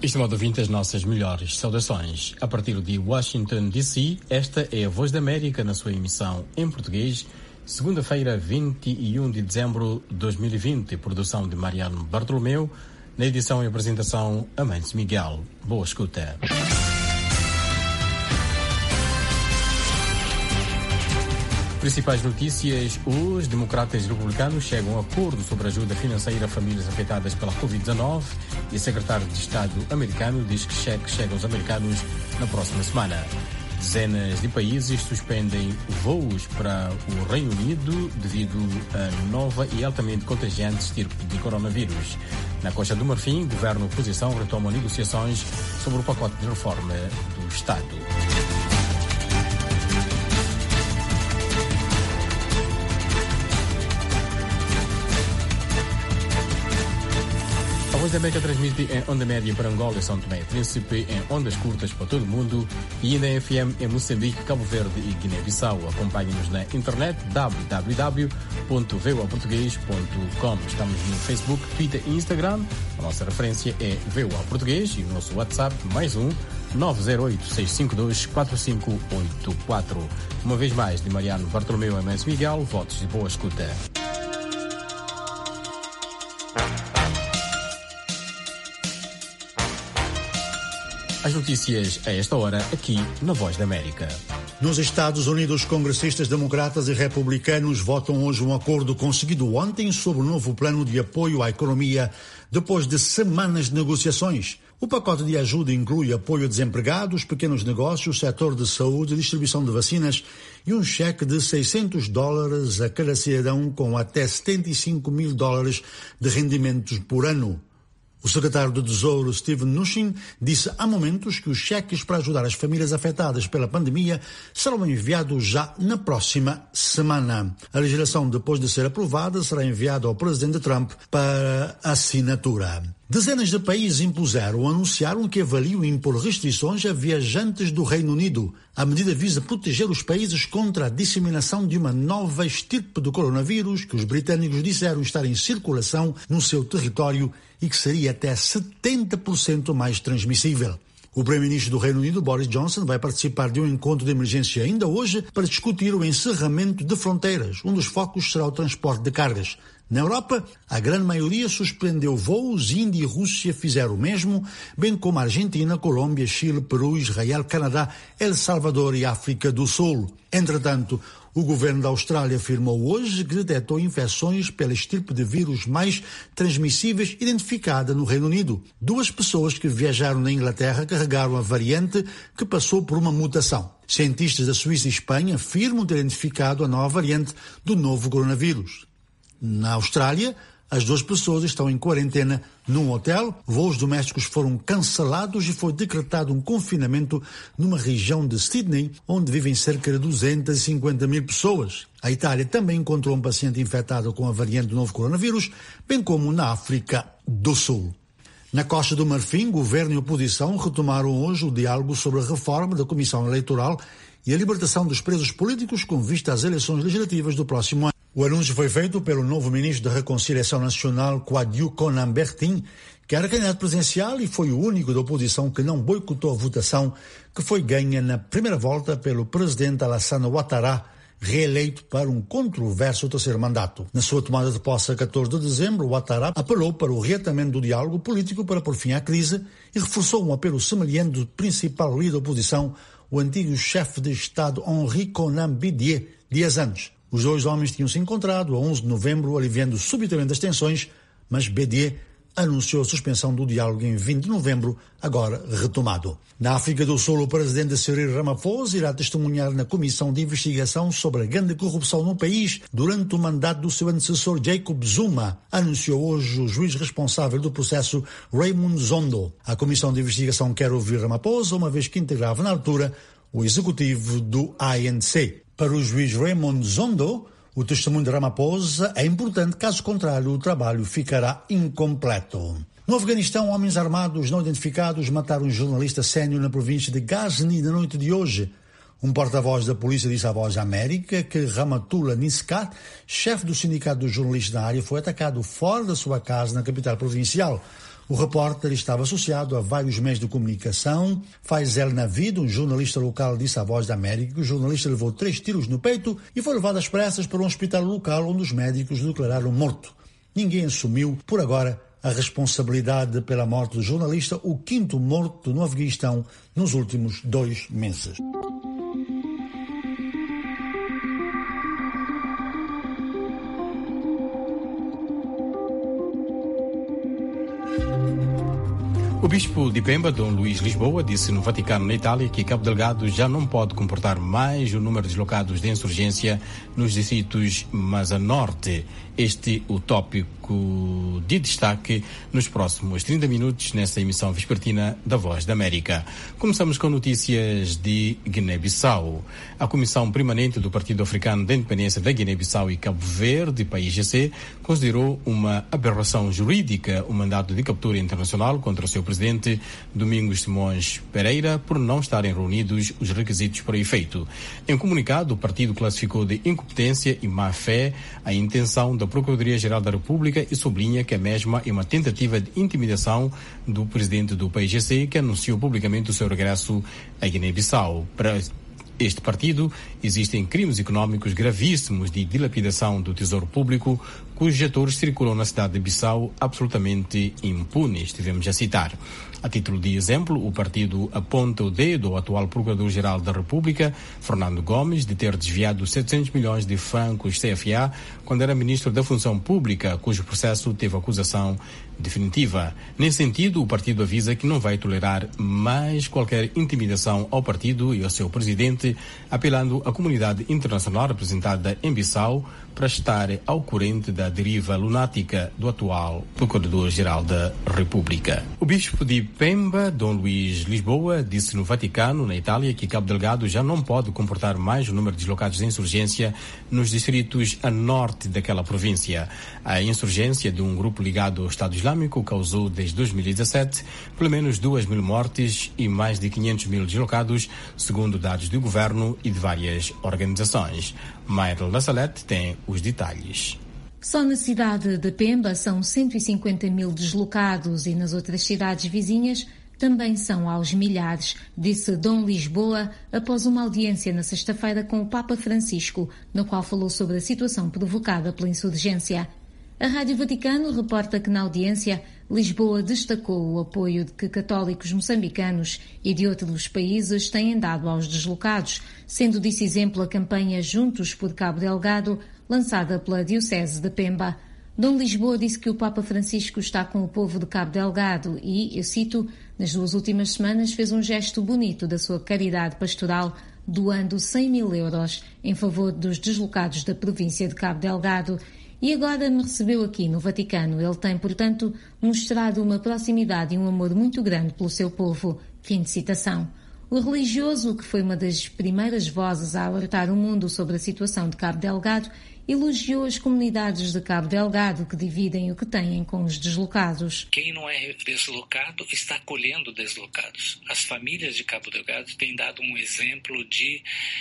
Estimado ouvinte, as nossas melhores saudações. A partir de Washington, D C, esta é a Voz da América na sua emissão em português, segunda-feira, vinte e um de dezembro de dois mil e vinte, produção de Mariano Bartolomeu, na edição e apresentação Amantes Miguel. Boa escuta. Principais notícias: os democratas e republicanos chegam a acordo sobre ajuda financeira a famílias afetadas pela covid dezenove e o secretário de Estado americano diz que cheque chega aos americanos na próxima semana. Dezenas de países suspendem voos para o Reino Unido devido à nova e altamente contagiante estirpe de coronavírus. Na Costa do Marfim, governo e oposição retomam negociações sobre o pacote de reforma do Estado. A Voz da América transmite em onda média para Angola e São Tomé e Príncipe, em ondas curtas para todo o mundo e ainda em F M em Moçambique, Cabo Verde e Guiné-Bissau. Acompanhe-nos na internet w w w ponto v o a português ponto com. Estamos no Facebook, Twitter e Instagram. A nossa referência é V O A Português e o nosso WhatsApp mais um nove zero oito, seis cinco dois, quatro cinco oito quatro. Uma vez mais, de Mariano Bartolomeu e Mendes Miguel, votos de boa escuta. As notícias a esta hora, aqui na Voz da América. Nos Estados Unidos, congressistas democratas e republicanos votam hoje um acordo conseguido ontem sobre o novo plano de apoio à economia depois de semanas de negociações. O pacote de ajuda inclui apoio a desempregados, pequenos negócios, setor de saúde, distribuição de vacinas e um cheque de seiscentos dólares a cada cidadão com até setenta e cinco mil dólares de rendimentos por ano. O secretário do Tesouro, Steven Mnuchin, disse há momentos que os cheques para ajudar as famílias afetadas pela pandemia serão enviados já na próxima semana. A legislação, depois de ser aprovada, será enviada ao presidente Trump para assinatura. Dezenas de países impuseram ou anunciaram que avaliam impor restrições a viajantes do Reino Unido. A medida visa proteger os países contra a disseminação de uma nova estirpe do coronavírus que os britânicos disseram estar em circulação no seu território e que seria até setenta por cento mais transmissível. O primeiro-ministro do Reino Unido, Boris Johnson, vai participar de um encontro de emergência ainda hoje para discutir o encerramento de fronteiras. Um dos focos será o transporte de cargas. Na Europa, a grande maioria suspendeu voos. Índia e Rússia fizeram o mesmo, bem como a Argentina, Colômbia, Chile, Peru, Israel, Canadá, El Salvador e África do Sul. Entretanto, o governo da Austrália afirmou hoje que detectou infecções pela estirpe de vírus mais transmissíveis identificada no Reino Unido. Duas pessoas que viajaram na Inglaterra carregaram a variante que passou por uma mutação. Cientistas da Suíça e Espanha afirmam ter identificado a nova variante do novo coronavírus. Na Austrália, as duas pessoas estão em quarentena num hotel. Voos domésticos foram cancelados e foi decretado um confinamento numa região de Sydney, onde vivem cerca de duzentas e cinquenta mil pessoas. A Itália também encontrou um paciente infectado com a variante do novo coronavírus, bem como na África do Sul. Na Costa do Marfim, governo e oposição retomaram hoje o diálogo sobre a reforma da Comissão Eleitoral e a libertação dos presos políticos com vista às eleições legislativas do próximo ano. O anúncio foi feito pelo novo ministro da Reconciliação Nacional, Kwadwo Konan Bertin, que era candidato presidencial e foi o único da oposição que não boicotou a votação, que foi ganha na primeira volta pelo presidente Alassane Ouattara, reeleito para um controverso terceiro mandato. Na sua tomada de posse a catorze de dezembro, Ouattara apelou para o reatamento do diálogo político para pôr fim à crise e reforçou um apelo semelhante do principal líder da oposição, o antigo chefe de Estado Henri Konan Bédié, dias antes. Os dois homens tinham se encontrado a onze de novembro, aliviando subitamente as tensões, mas Bédié anunciou a suspensão do diálogo em vinte de novembro, agora retomado. Na África do Sul, o presidente Cyril Ramaphosa irá testemunhar na comissão de investigação sobre a grande corrupção no país durante o mandato do seu antecessor Jacob Zuma, anunciou hoje o juiz responsável do processo, Raymond Zondo. A comissão de investigação quer ouvir Ramaphosa, uma vez que integrava na altura o executivo do A N C. Para o juiz Raymond Zondo, o testemunho de Ramaphosa é importante, caso contrário o trabalho ficará incompleto. No Afeganistão, homens armados não identificados mataram um jornalista sénior na província de Ghazni na noite de hoje. Um porta-voz da polícia disse à Voz da América que Ramatullah Niskat, chefe do sindicato dos jornalistas da área, foi atacado fora da sua casa na capital provincial. O repórter estava associado a vários meios de comunicação. Faisal Navid, um jornalista local, disse à Voz da América que o jornalista levou três tiros no peito e foi levado às pressas para um hospital local onde os médicos o declararam morto. Ninguém assumiu, por agora, a responsabilidade pela morte do jornalista, o quinto morto no Afeganistão nos últimos dois meses. O bispo de Pemba, Dom Luís Lisboa, disse no Vaticano, na Itália, que Cabo Delgado já não pode comportar mais o número de deslocados de insurgência nos distritos mais a norte. Este o tópico de destaque nos próximos trinta minutos nesta emissão vespertina da Voz da América. Começamos com notícias de Guiné-Bissau. A Comissão Permanente do Partido Africano da Independência da Guiné-Bissau e Cabo Verde, P I G C, considerou uma aberração jurídica o mandato de captura internacional contra o seu presidente, Domingos Simões Pereira, por não estarem reunidos os requisitos para efeito. Em comunicado, o partido classificou de incompetência e má-fé a intenção da Procuradoria-Geral da República e sublinha que a mesma é uma tentativa de intimidação do presidente do P I G C, que anunciou publicamente o seu regresso à Guiné-Bissau. Para este partido, existem crimes económicos gravíssimos de dilapidação do tesouro público, cujos atores circulam na cidade de Bissau absolutamente impunes, tivemos a citar. A título de exemplo, o partido aponta o dedo ao atual Procurador-Geral da República, Fernando Gomes, de ter desviado setecentos milhões de francos C F A quando era Ministro da Função Pública, cujo processo teve acusação definitiva. Nesse sentido, o partido avisa que não vai tolerar mais qualquer intimidação ao partido e ao seu presidente, apelando à comunidade internacional representada em Bissau para estar ao corrente da deriva lunática do atual Procurador-Geral da República. O bispo de Pemba, Dom Luís Lisboa, disse no Vaticano, na Itália, que Cabo Delgado já não pode comportar mais o número de deslocados de insurgência nos distritos a norte daquela província. A insurgência de um grupo ligado ao Estado Islâmico causou, desde dois mil e dezassete, pelo menos duas mil mortes e mais de quinhentos mil deslocados, segundo dados do governo e de várias organizações. Mayrel da Salete tem os detalhes. Só na cidade de Pemba são cento e cinquenta mil deslocados e nas outras cidades vizinhas também são aos milhares, disse Dom Lisboa após uma audiência na sexta-feira com o Papa Francisco, no qual falou sobre a situação provocada pela insurgência. A Rádio Vaticano reporta que na audiência Lisboa destacou o apoio que católicos moçambicanos e de outros países têm dado aos deslocados, sendo disso exemplo a campanha Juntos por Cabo Delgado, lançada pela Diocese de Pemba. Dom Lisboa disse que o Papa Francisco está com o povo de Cabo Delgado e, eu cito, nas duas últimas semanas fez um gesto bonito da sua caridade pastoral, doando cem mil euros em favor dos deslocados da província de Cabo Delgado. E agora me recebeu aqui no Vaticano. Ele tem, portanto, mostrado uma proximidade e um amor muito grande pelo seu povo. Fim de citação. O religioso, que foi uma das primeiras vozes a alertar o mundo sobre a situação de Cabo Delgado, elogiou as comunidades de Cabo Delgado que dividem o que têm com os deslocados. Quem não é deslocado está acolhendo deslocados. As famílias de Cabo Delgado têm dado um exemplo de,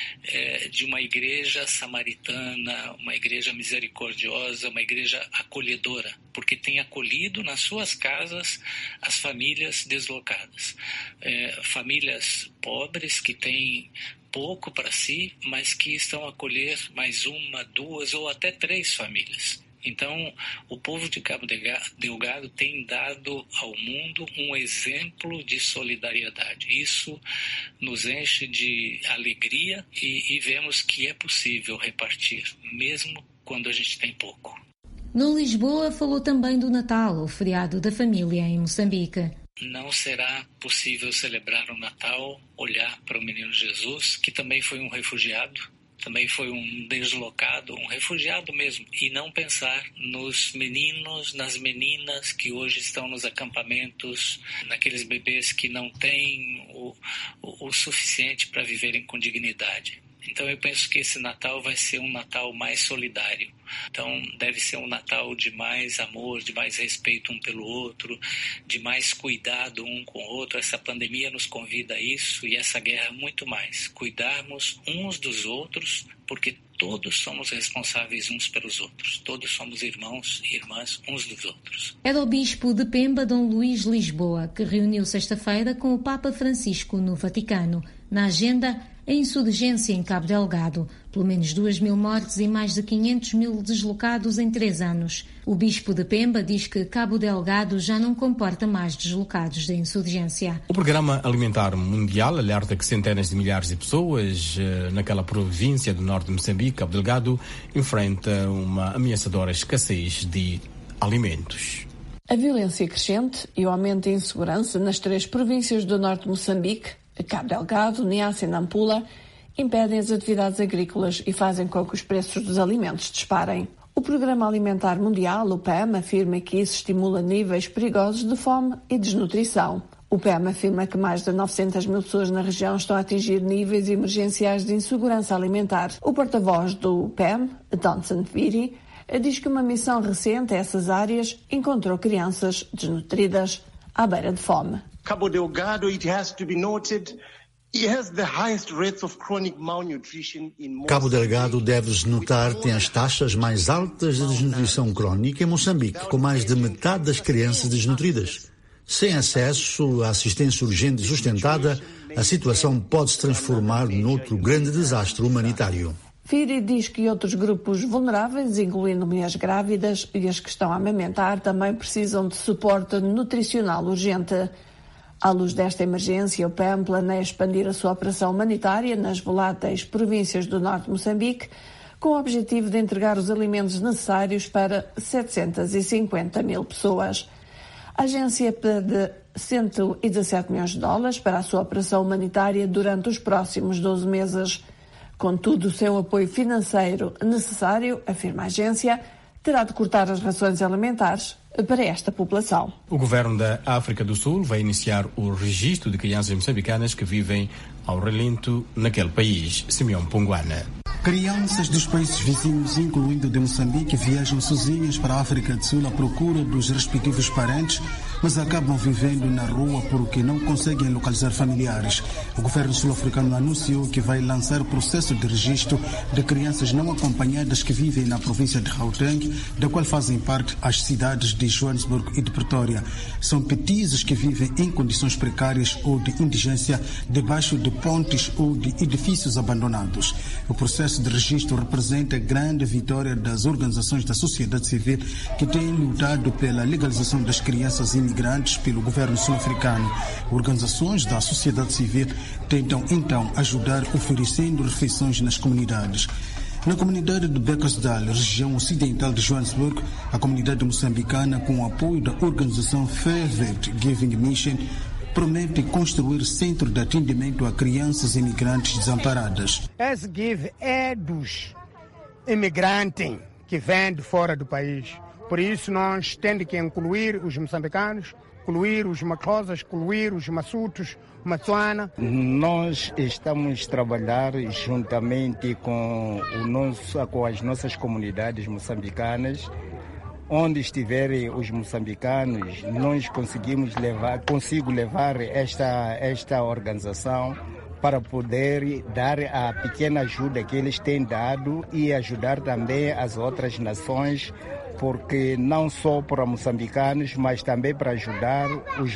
eh, de uma igreja samaritana, uma igreja misericordiosa, uma igreja acolhedora, porque tem acolhido nas suas casas as famílias deslocadas. Eh, famílias pobres que têm pouco para si, mas que estão a acolher mais uma, duas ou até três famílias. Então, o povo de Cabo Delgado tem dado ao mundo um exemplo de solidariedade. Isso nos enche de alegria e, e vemos que é possível repartir, mesmo quando a gente tem pouco. No Lisboa falou também do Natal, o feriado da família em Moçambique. Não será possível celebrar o Natal, olhar para o menino Jesus, que também foi um refugiado, também foi um deslocado, um refugiado mesmo, e não pensar nos meninos, nas meninas que hoje estão nos acampamentos, naqueles bebês que não têm o, o, o suficiente para viverem com dignidade. Então eu penso que esse Natal vai ser um Natal mais solidário. Então deve ser um Natal de mais amor, de mais respeito um pelo outro, de mais cuidado um com o outro. Essa pandemia nos convida a isso e essa guerra muito mais. Cuidarmos uns dos outros, porque todos somos responsáveis uns pelos outros. Todos somos irmãos e irmãs uns dos outros. É do Bispo de Pemba, Dom Luís Lisboa, que reuniu sexta-feira com o Papa Francisco no Vaticano. Na agenda, a insurgência em Cabo Delgado, pelo menos duas mil mortes e mais de quinhentos mil deslocados em três anos. O Bispo de Pemba diz que Cabo Delgado já não comporta mais deslocados da insurgência. O Programa Alimentar Mundial alerta que centenas de milhares de pessoas naquela província do norte de Moçambique, Cabo Delgado, enfrenta uma ameaçadora escassez de alimentos. A violência crescente e o aumento da insegurança nas três províncias do norte de Moçambique, Cabo Delgado, Niassa e Nampula, impedem as atividades agrícolas e fazem com que os preços dos alimentos disparem. O Programa Alimentar Mundial, o P E M, afirma que isso estimula níveis perigosos de fome e desnutrição. O P E M afirma que mais de novecentas mil pessoas na região estão a atingir níveis emergenciais de insegurança alimentar. O porta-voz do P E M, Donson Viri, diz que uma missão recente a essas áreas encontrou crianças desnutridas à beira de fome. Cabo Delgado, it has to be noted, it has the highest rates of chronic malnutrition in Cabo Delgado, deve-se notar, tem as taxas mais altas de desnutrição crónica em Moçambique, com mais de metade das crianças desnutridas. Sem acesso à assistência urgente e sustentada, a situação pode se transformar noutro grande desastre humanitário. Firi diz que outros grupos vulneráveis, incluindo mulheres grávidas e as que estão a amamentar, também precisam de suporte nutricional urgente. À luz desta emergência, o P E M planeia expandir a sua operação humanitária nas voláteis províncias do norte de Moçambique, com o objetivo de entregar os alimentos necessários para setecentos e cinquenta mil pessoas. A agência pede cento e dezassete milhões de dólares para a sua operação humanitária durante os próximos doze meses. Contudo, sem o apoio financeiro necessário, afirma a agência, terá de cortar as rações alimentares para esta população. O governo da África do Sul vai iniciar o registro de crianças moçambicanas que vivem ao relento naquele país. Simeão Ponguana. Crianças dos países vizinhos, incluindo de Moçambique, viajam sozinhas para a África do Sul à procura dos respectivos parentes, mas acabam vivendo na rua porque não conseguem localizar familiares. O governo sul-africano anunciou que vai lançar o processo de registro de crianças não acompanhadas que vivem na província de Gauteng, da qual fazem parte as cidades de Joanesburgo e de Pretória. São petizes que vivem em condições precárias ou de indigência debaixo de pontes ou de edifícios abandonados. O processo de registro representa a grande vitória das organizações da sociedade civil que têm lutado pela legalização das crianças imigrantes pelo governo sul-africano. Organizações da sociedade civil tentam então ajudar oferecendo refeições nas comunidades. Na comunidade de Beckersdale, região ocidental de Joanesburgo, a comunidade moçambicana, com o apoio da organização Fervent Giving Mission, promete construir centro de atendimento a crianças imigrantes desamparadas. Esse give é dos imigrantes que vêm de fora do país. Por isso nós temos que incluir os moçambicanos, incluir os macosas, incluir os massutos, Matsuana. Nós estamos a trabalhar juntamente com, o nosso, com as nossas comunidades moçambicanas. Onde estiverem os moçambicanos, nós conseguimos levar, consigo levar esta, esta organização para poder dar a pequena ajuda que eles têm dado e ajudar também as outras nações, porque não só para moçambicanos, mas também para ajudar os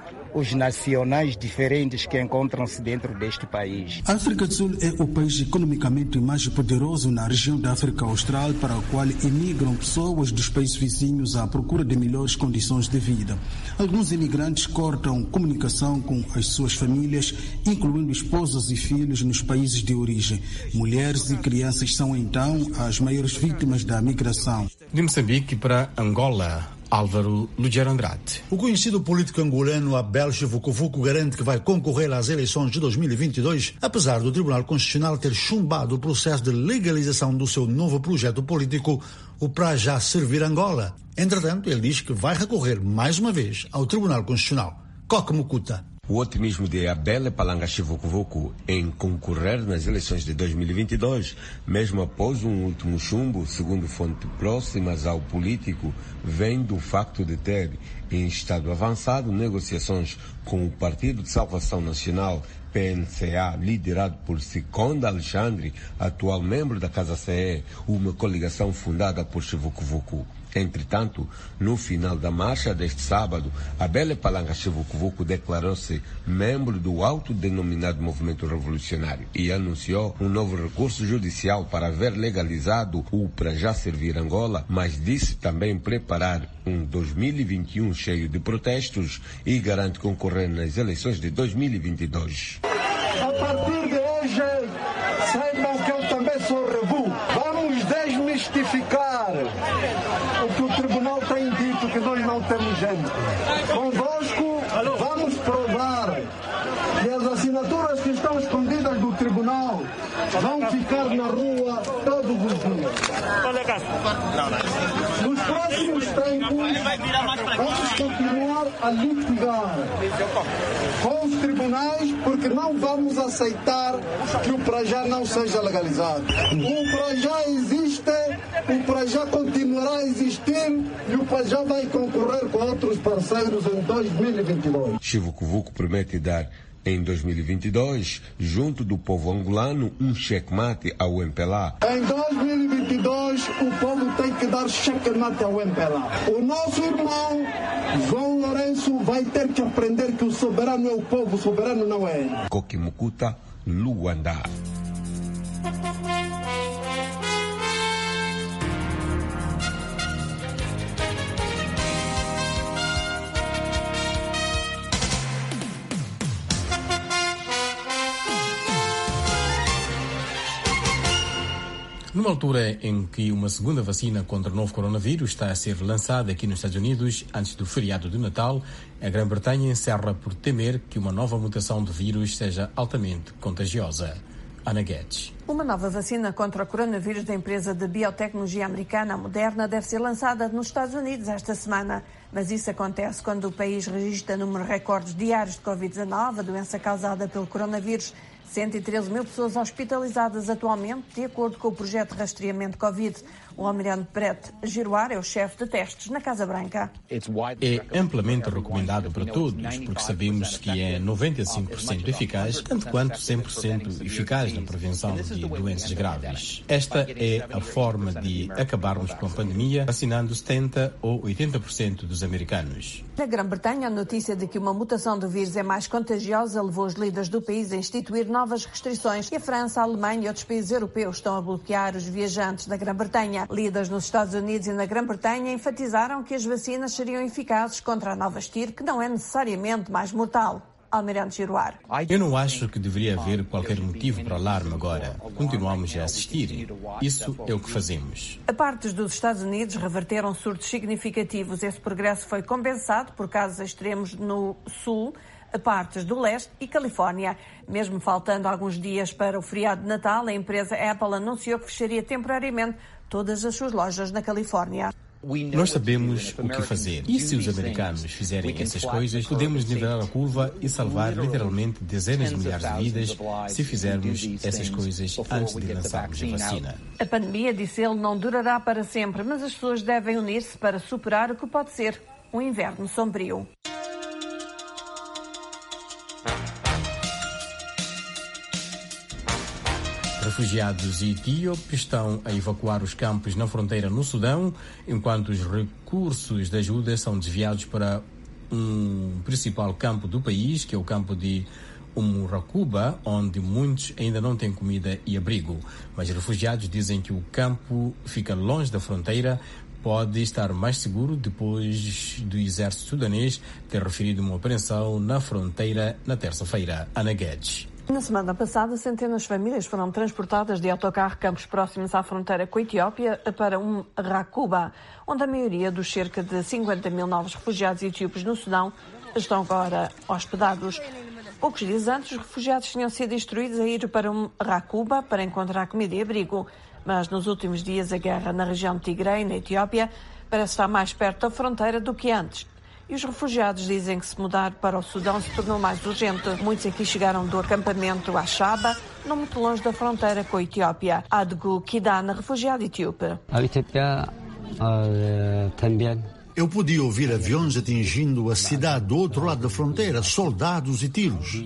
os nacionais diferentes que encontram-se dentro deste país. A África do Sul é o país economicamente mais poderoso na região da África Austral, para o qual emigram pessoas dos países vizinhos à procura de melhores condições de vida. Alguns imigrantes cortam comunicação com as suas famílias, incluindo esposas e filhos nos países de origem. Mulheres e crianças são então as maiores vítimas da migração. De Moçambique para Angola, Álvaro Lugero Andrade. O conhecido político angolano Abel Chivucovuco garante que vai concorrer às eleições de dois mil e vinte e dois, apesar do Tribunal Constitucional ter chumbado o processo de legalização do seu novo projeto político, o Pra Já Servir Angola. Entretanto, ele diz que vai recorrer mais uma vez ao Tribunal Constitucional. Coque Mucuta. o otimismo de Abele Palanga Chivukuvuku em concorrer nas eleições de dois mil e vinte e dois, mesmo após um último chumbo, segundo fontes próximas ao político, vem do facto de ter, em estado avançado, negociações com o Partido de Salvação Nacional, P N C A, liderado por Sikonda Alexandre, atual membro da Casa C E, uma coligação fundada por Chivukuvuku. Entretanto, no final da marcha deste sábado, Abele Palanga Chivukuvuku declarou-se membro do autodenominado Movimento Revolucionário e anunciou um novo recurso judicial para ver legalizado o para já servir Angola, mas disse também preparar um dois mil e vinte e um cheio de protestos e garante concorrer nas eleições de dois mil e vinte e dois. A partir de hoje, saibam que eu também sou rebu. Vamos desmistificar o que o tribunal tem dito, que nós não temos gente. Convosco, vamos provar que as assinaturas que estão escondidas do tribunal vão ficar na rua todos os dias. Nos próximos tempos, vamos continuar a litigar com os tribunais, porque não vamos aceitar que o Prajá não seja legalizado. O Prajá existe, o Prajá continuará a existir e o Prajá vai concorrer com outros parceiros em dois mil e vinte e dois. Chivukuvuku promete dar em dois mil e vinte e dois, junto do povo angolano, um checkmate ao M P L A. Em dois mil e vinte e dois, o povo tem que dar checkmate ao M P L A. O nosso irmão, João Lourenço, vai ter que aprender que o soberano é o povo, o soberano não é ele. Kokimukuta, Luanda. Numa altura em que uma segunda vacina contra o novo coronavírus está a ser lançada aqui nos Estados Unidos, antes do feriado de Natal, a Grã-Bretanha encerra por temer que uma nova mutação do vírus seja altamente contagiosa. Ana Guedes. Uma nova vacina contra o coronavírus da empresa de biotecnologia americana, a Moderna, deve ser lançada nos Estados Unidos esta semana. Mas isso acontece quando o país registra números recordes diários de covid dezanove, a doença causada pelo coronavírus. cento e treze mil pessoas hospitalizadas atualmente, de acordo com o projeto de rastreamento Covid. O almirante Brett Giroir é o chefe de testes na Casa Branca. É amplamente recomendado para todos, porque sabemos que é noventa e cinco por cento eficaz, tanto quanto cem por cento eficaz na prevenção de doenças graves. Esta é a forma de acabarmos com a pandemia, vacinando setenta ou oitenta por cento dos americanos. Na Grã-Bretanha, a notícia de que uma mutação do vírus é mais contagiosa levou os líderes do país a instituir novas restrições. E a França, a Alemanha e outros países europeus estão a bloquear os viajantes da Grã-Bretanha. Líderes nos Estados Unidos e na Grã-Bretanha enfatizaram que as vacinas seriam eficazes contra a nova estirpe, que não é necessariamente mais mortal. Almirante Giroir. Eu não acho que deveria haver qualquer motivo para alarme agora. Continuamos a assistir. Isso é o que fazemos. A partes dos Estados Unidos reverteram surtos significativos. Esse progresso foi compensado por casos extremos no sul, a partes do leste e Califórnia. Mesmo faltando alguns dias para o feriado de Natal, a empresa Apple anunciou que fecharia temporariamente todas as suas lojas na Califórnia. Nós sabemos o que fazer. E se os americanos fizerem essas coisas, podemos nivelar a curva e salvar literalmente dezenas de milhares de vidas se fizermos essas coisas antes de lançarmos a vacina. A pandemia, disse ele, não durará para sempre, mas as pessoas devem unir-se para superar o que pode ser um inverno sombrio. Refugiados etíopes estão a evacuar os campos na fronteira no Sudão, enquanto os recursos de ajuda são desviados para um principal campo do país, que é o campo de Umurakuba, onde muitos ainda não têm comida e abrigo. Mas refugiados dizem que o campo fica longe da fronteira, pode estar mais seguro depois do exército sudanês ter referido uma operação na fronteira na terça-feira. Ana Guedes. Na semana passada, centenas de famílias foram transportadas de autocarro campos próximos à fronteira com a Etiópia para um Rakuba, onde a maioria dos cerca de cinquenta mil novos refugiados etíopes no Sudão estão agora hospedados. Poucos dias antes, os refugiados tinham sido instruídos a ir para um Rakuba para encontrar comida e abrigo. Mas nos últimos dias, a guerra na região de Tigray, na Etiópia, parece estar mais perto da fronteira do que antes. E os refugiados dizem que se mudar para o Sudão se tornou mais urgente. Muitos aqui chegaram do acampamento Ashaba, não muito longe da fronteira com a Etiópia. Adgu Kidana, refugiado etíope. Eu podia ouvir aviões atingindo a cidade do outro lado da fronteira, soldados e tiros.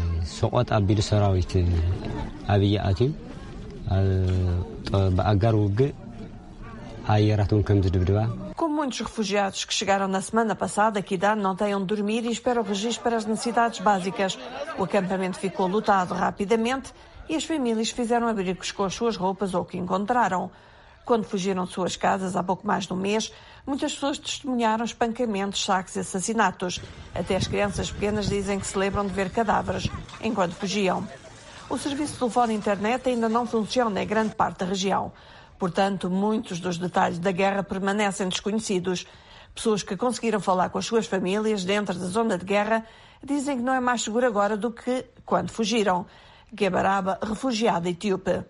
Como muitos refugiados que chegaram na semana passada, Kidar não tem onde dormir e espera o registro para as necessidades básicas. O acampamento ficou lotado rapidamente e as famílias fizeram abrigos com as suas roupas ou o que encontraram. Quando fugiram de suas casas há pouco mais de um mês, muitas pessoas testemunharam espancamentos, saques e assassinatos. Até as crianças pequenas dizem que se lembram de ver cadáveres enquanto fugiam. O serviço de telefone e internet ainda não funciona em grande parte da região. Portanto, muitos dos detalhes da guerra permanecem desconhecidos. Pessoas que conseguiram falar com as suas famílias dentro da zona de guerra dizem que não é mais seguro agora do que quando fugiram. Gebaraba, refugiada etíope.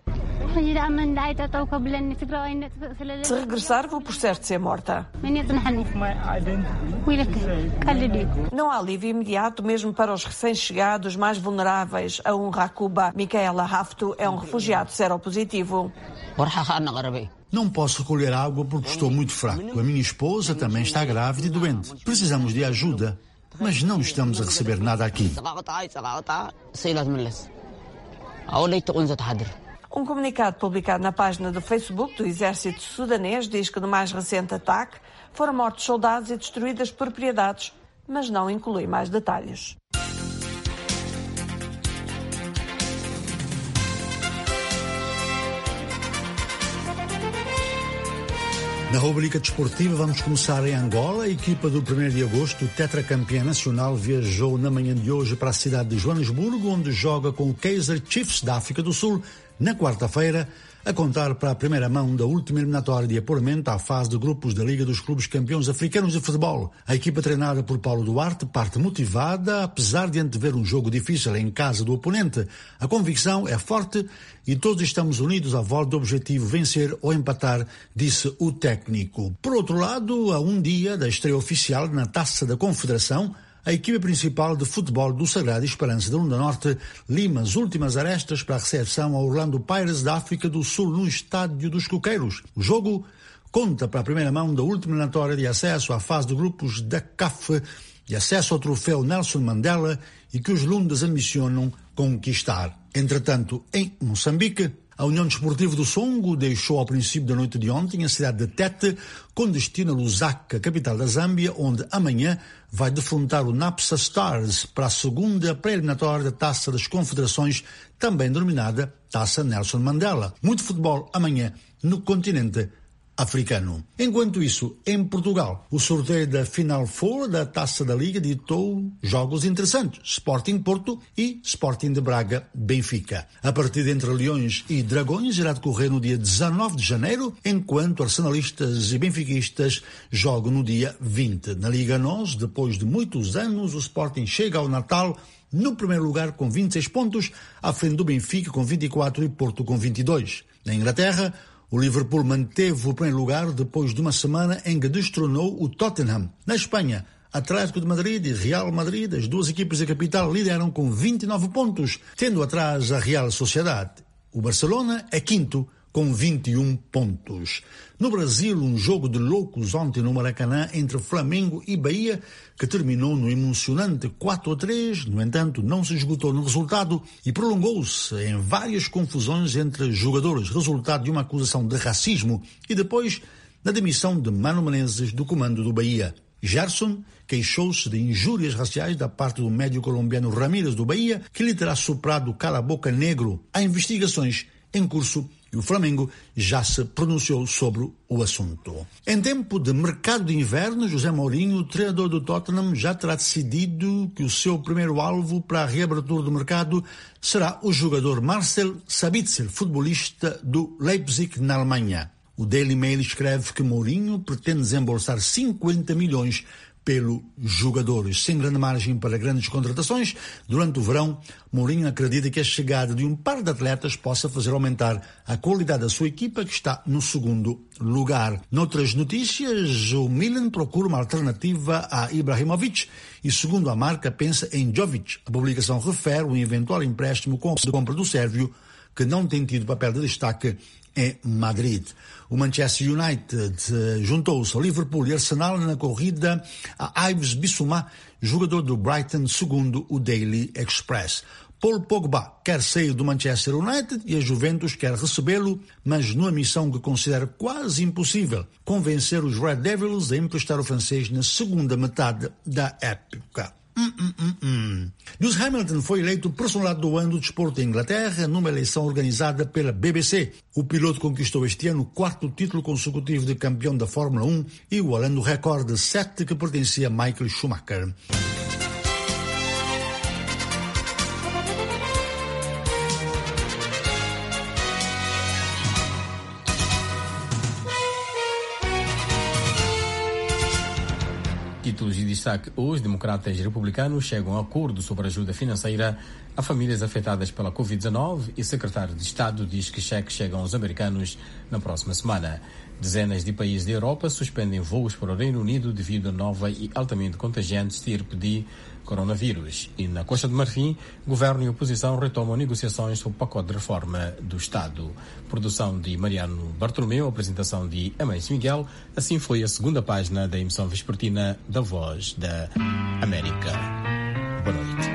Se regressar, vou por certo ser morta. Não há alívio imediato mesmo para os recém-chegados mais vulneráveis. A um Rakuba, Micaela Haftu, é um refugiado seropositivo. Não posso recolher água porque estou muito fraco. A minha esposa também está grávida e doente. Precisamos de ajuda, mas não estamos a receber nada aqui. Um comunicado publicado na página do Facebook do exército sudanês diz que no mais recente ataque foram mortos soldados e destruídas propriedades, mas não inclui mais detalhes. Na rubrica desportiva vamos começar em Angola. A equipa do primeiro de agosto, tetracampeã nacional, viajou na manhã de hoje para a cidade de Joanesburgo, onde joga com o Kaizer Chiefs da África do Sul na quarta-feira, a contar para a primeira mão da última eliminatória de apuramento à fase de grupos da Liga dos Clubes Campeões Africanos de Futebol. A equipa treinada por Paulo Duarte parte motivada, apesar de antever um jogo difícil em casa do oponente. A convicção é forte e todos estamos unidos à volta do objetivo vencer ou empatar, disse o técnico. Por outro lado, a um dia da estreia oficial na Taça da Confederação, a equipa principal de futebol do Sagrado Esperança da Lunda Norte lima as últimas arestas para a recepção ao Orlando Pirates da África do Sul no Estádio dos Coqueiros. O jogo conta para a primeira mão da última eliminatória de acesso à fase de grupos da C A F e acesso ao troféu Nelson Mandela e que os Lundas ambicionam conquistar. Entretanto, em Moçambique, a União Desportiva do Songo deixou ao princípio da noite de ontem a cidade de Tete com destino a Lusaka, capital da Zâmbia, onde amanhã vai defrontar o Napsa Stars para a segunda pré-eliminatória da Taça das Confederações, também denominada Taça Nelson Mandela. Muito futebol amanhã no continente africano. Enquanto isso, em Portugal, o sorteio da Final Four da Taça da Liga ditou jogos interessantes. Sporting Porto e Sporting de Braga Benfica. A partida entre Leões e Dragões irá decorrer no dia dezanove de janeiro, enquanto arsenalistas e benfiquistas jogam no dia vinte. Na Liga Nós, depois de muitos anos, o Sporting chega ao Natal no primeiro lugar com vinte e seis pontos, à frente do Benfica com vinte e quatro e Porto com vinte e dois. Na Inglaterra, o Liverpool manteve o primeiro lugar depois de uma semana em que destronou o Tottenham. Na Espanha, Atlético de Madrid e Real Madrid, as duas equipes da capital, lideram com vinte e nove pontos, tendo atrás a Real Sociedade. O Barcelona é quinto com vinte e um pontos. No Brasil, um jogo de loucos ontem no Maracanã entre Flamengo e Bahia, que terminou no emocionante quatro a três, no entanto não se esgotou no resultado e prolongou-se em várias confusões entre jogadores, resultado de uma acusação de racismo e depois da demissão de Mano Menezes do comando do Bahia. Gerson queixou-se de injúrias raciais da parte do médio colombiano Ramírez do Bahia, que lhe terá soprado cala-boca negro. Há investigações em curso e o Flamengo já se pronunciou sobre o assunto. Em tempo de mercado de inverno, José Mourinho, o treinador do Tottenham, já terá decidido que o seu primeiro alvo para a reabertura do mercado será o jogador Marcel Sabitzer, futebolista do Leipzig, na Alemanha. O Daily Mail escreve que Mourinho pretende desembolsar cinquenta milhões pelo jogadores. Sem grande margem para grandes contratações, durante o verão, Mourinho acredita que a chegada de um par de atletas possa fazer aumentar a qualidade da sua equipa, que está no segundo lugar. Noutras notícias, o Milan procura uma alternativa a Ibrahimovic e, segundo a marca, pensa em Jovic. A publicação refere um eventual empréstimo com a compra do sérvio, que não tem tido papel de destaque em Madrid. O Manchester United juntou-se ao Liverpool e Arsenal na corrida a Yves Bissouma, jogador do Brighton, segundo o Daily Express. Paul Pogba quer sair do Manchester United e a Juventus quer recebê-lo, mas numa missão que considera quase impossível: convencer os Red Devils a emprestar o francês na segunda metade da época. Hum, hum, hum, hum. Lewis Hamilton foi eleito personalidade do ano do desporto em Inglaterra numa eleição organizada pela B B C. O piloto conquistou este ano o quarto título consecutivo de campeão da Fórmula um, igualando o recorde de sete que pertencia a Michael Schumacher. Títulos de destaque: os democratas e republicanos chegam a acordo sobre ajuda financeira a famílias afetadas pela covid dezenove e o secretário de Estado diz que cheques chegam aos americanos na próxima semana. Dezenas de países da Europa suspendem voos para o Reino Unido devido à nova e altamente contagiante estirpe de coronavírus. E na Costa de Marfim, governo e oposição retomam negociações sobre o pacote de reforma do Estado. Produção de Mariano Bartolomeu, apresentação de Américo Miguel. Assim foi a segunda página da emissão vespertina da Voz da América. Boa noite.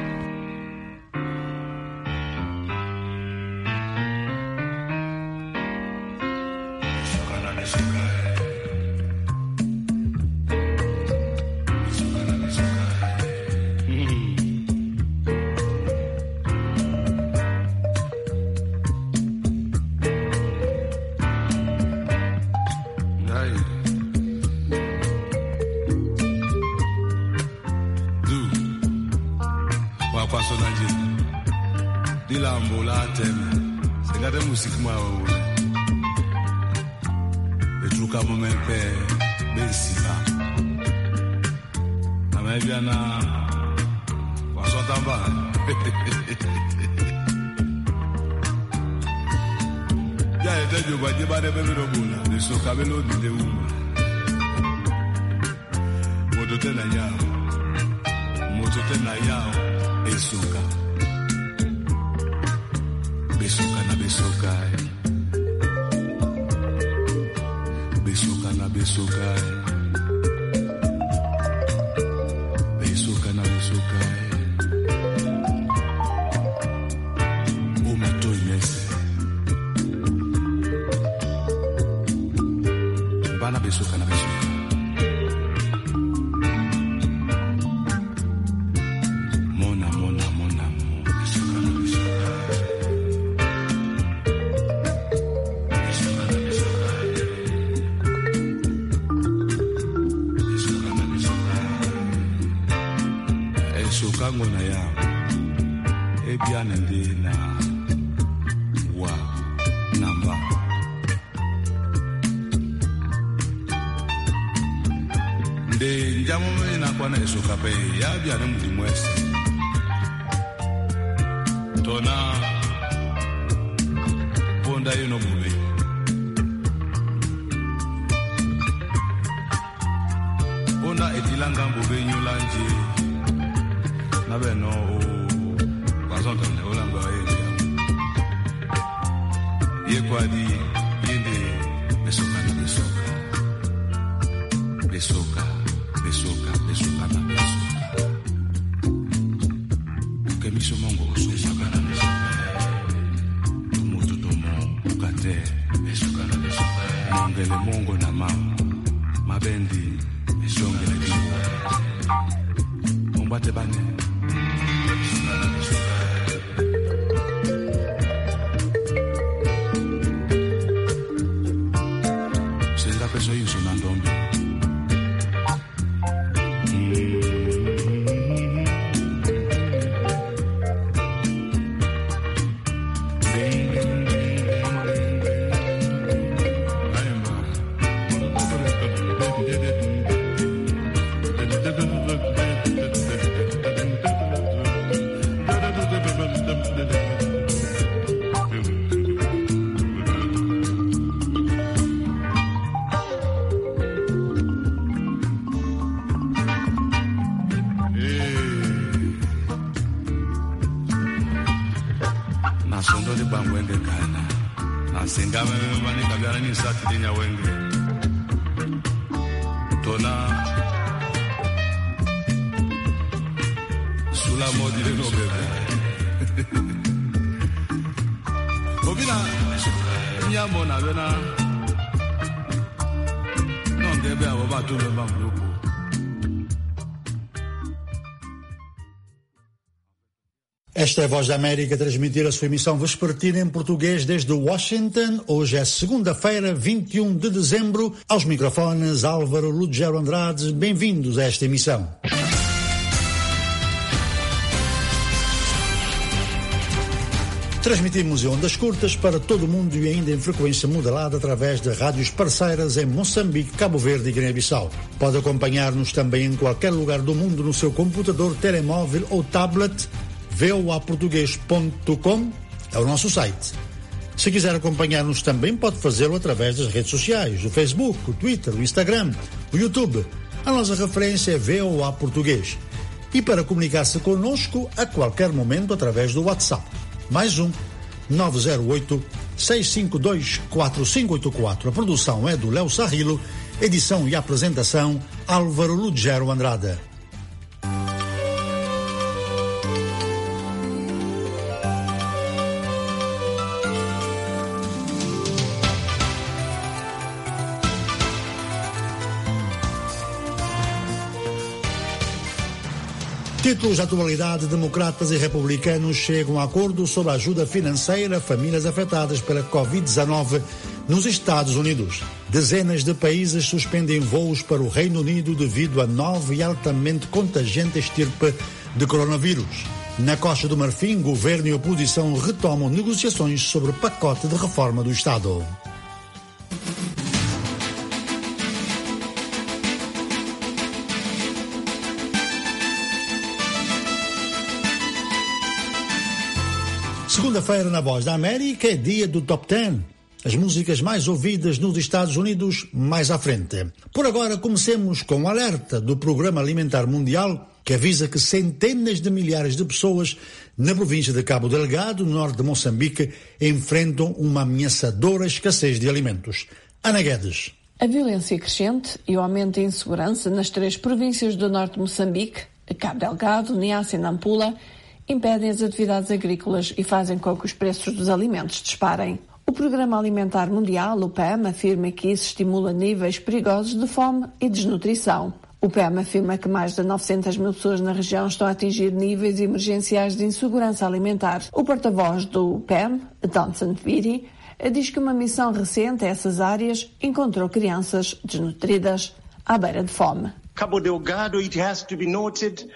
Did bangwenge kana nasengame vanika vyarani satilinya wenge tona sula modile no bebe obina nyamo na bena non deve avo batu le bangluku. Esta é a Voz da América a transmitir a sua emissão vespertina em português desde Washington. Hoje é segunda-feira, vinte e um de dezembro. Aos microfones, Álvaro Lugero Andrade. Bem-vindos a esta emissão. Transmitimos em ondas curtas para todo o mundo e ainda em frequência modulada através de rádios parceiras em Moçambique, Cabo Verde e Guiné-Bissau. Pode acompanhar-nos também em qualquer lugar do mundo no seu computador, telemóvel ou tablet. v o a português ponto com é o nosso site. Se quiser acompanhar-nos também pode fazê-lo através das redes sociais, o Facebook, o Twitter, o Instagram, o YouTube. A nossa referência é V O A Português. E para comunicar-se connosco a qualquer momento através do WhatsApp. Mais um, nove zero oito, seis cinco dois, quatro cinco oito quatro. A produção é do Léo Sarrilo, edição e apresentação Álvaro Lugero Andrade. Títulos de atualidade: democratas e republicanos chegam a acordo sobre a ajuda financeira a famílias afetadas pela covid dezenove nos Estados Unidos. Dezenas de países suspendem voos para o Reino Unido devido à nova e altamente contagiante estirpe de coronavírus. Na Costa do Marfim, governo e oposição retomam negociações sobre o pacote de reforma do Estado. Segunda-feira na Voz da América é dia do Top dez. As músicas mais ouvidas nos Estados Unidos mais à frente. Por agora, comecemos com o alerta do Programa Alimentar Mundial, que avisa que centenas de milhares de pessoas na província de Cabo Delgado, no norte de Moçambique, enfrentam uma ameaçadora escassez de alimentos. Ana Guedes. A violência crescente e o aumento da insegurança nas três províncias do norte de Moçambique, Cabo Delgado, Niassa e Nampula, impedem as atividades agrícolas e fazem com que os preços dos alimentos disparem. O Programa Alimentar Mundial, o P E M, afirma que isso estimula níveis perigosos de fome e desnutrição. O P E M afirma que mais de novecentas mil pessoas na região estão a atingir níveis emergenciais de insegurança alimentar. O porta-voz do P E M, Johnson Viri, diz que uma missão recente a essas áreas encontrou crianças desnutridas à beira de fome. Cabo Delgado, it has to be noted,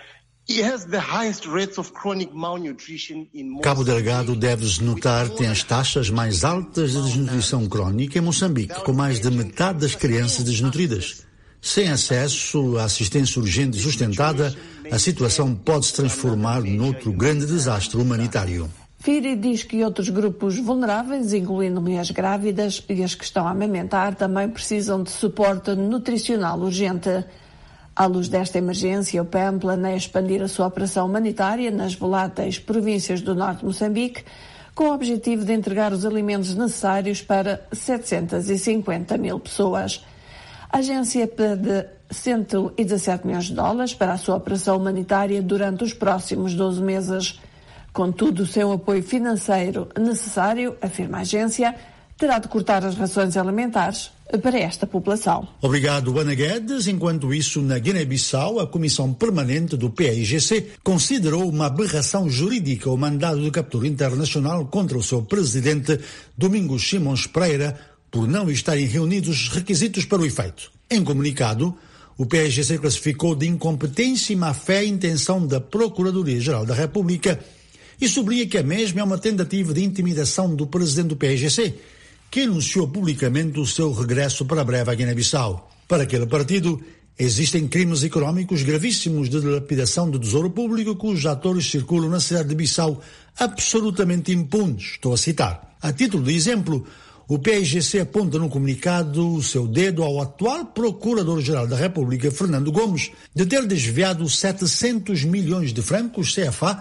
Cabo Delgado, deve-se notar, tem as taxas mais altas de desnutrição crónica em Moçambique, com mais de metade das crianças desnutridas. Sem acesso à assistência urgente sustentada, a situação pode se transformar noutro grande desastre humanitário. Firi diz que outros grupos vulneráveis, incluindo mulheres grávidas e as que estão a amamentar, também precisam de suporte nutricional urgente. À luz desta emergência, o P E M planeia expandir a sua operação humanitária nas voláteis províncias do norte de Moçambique, com o objetivo de entregar os alimentos necessários para setecentos e cinquenta mil pessoas. A agência pede cento e dezassete milhões de dólares para a sua operação humanitária durante os próximos doze meses. Contudo, sem o apoio financeiro necessário, afirma a agência, terá de cortar as rações alimentares para esta população. Obrigado, Ana Guedes. Enquanto isso, na Guiné-Bissau, a Comissão Permanente do P A I G C considerou uma aberração jurídica o mandado de captura internacional contra o seu presidente, Domingos Simões Pereira, por não estarem reunidos os requisitos para o efeito. Em comunicado, o P A I G C classificou de incompetência e má-fé a intenção da Procuradoria-Geral da República e sublinha que a mesma é uma tentativa de intimidação do presidente do P A I G C, que anunciou publicamente o seu regresso para breve à Guiné-Bissau. Para aquele partido, existem crimes económicos gravíssimos de dilapidação do tesouro público cujos atores circulam na cidade de Bissau absolutamente impunes. Estou a citar. A título de exemplo, o P A I G C aponta no comunicado o seu dedo ao atual Procurador-Geral da República, Fernando Gomes, de ter desviado setecentos milhões de francos C F A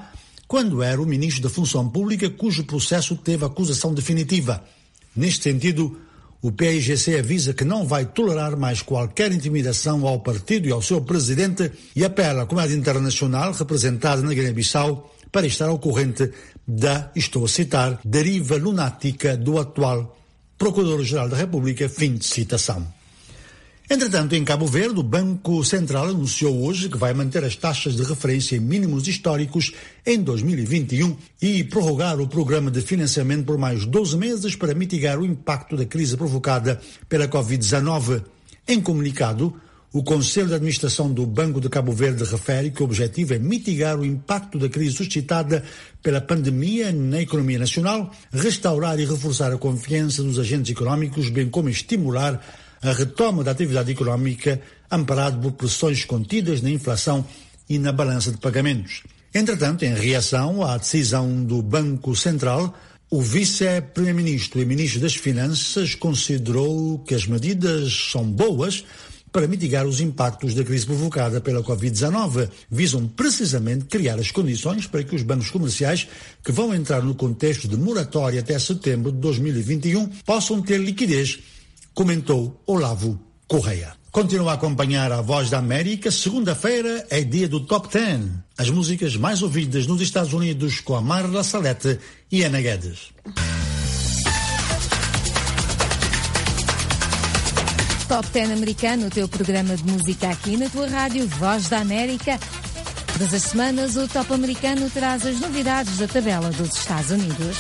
quando era o ministro da Função Pública, cujo processo teve acusação definitiva. Neste sentido, o P I G C avisa que não vai tolerar mais qualquer intimidação ao partido e ao seu presidente e apela à comunidade internacional representada na Guiné-Bissau para estar ao corrente da, estou a citar, deriva lunática do atual Procurador-Geral da República, fim de citação. Entretanto, em Cabo Verde, o Banco Central anunciou hoje que vai manter as taxas de referência em mínimos históricos em dois mil e vinte e um e prorrogar o programa de financiamento por mais doze meses para mitigar o impacto da crise provocada pela covid dezenove. Em comunicado, o Conselho de Administração do Banco de Cabo Verde refere que o objetivo é mitigar o impacto da crise suscitada pela pandemia na economia nacional, restaurar e reforçar a confiança dos agentes econômicos, bem como estimular a retoma da atividade económica amparado por pressões contidas na inflação e na balança de pagamentos. Entretanto, em reação à decisão do Banco Central, o vice-primeiro-ministro e ministro das Finanças considerou que as medidas são boas para mitigar os impactos da crise provocada pela covid dezenove. Visam precisamente criar as condições para que os bancos comerciais que vão entrar no contexto de moratória até setembro de dois mil e vinte e um possam ter liquidez, comentou Olavo Correia. Continua a acompanhar a Voz da América. Segunda-feira é dia do Top dez. As músicas mais ouvidas nos Estados Unidos com a Marla Salete e Ana Guedes. Top dez americano, o teu programa de música aqui na tua rádio Voz da América. Todas as semanas o Top americano traz as novidades da tabela dos Estados Unidos.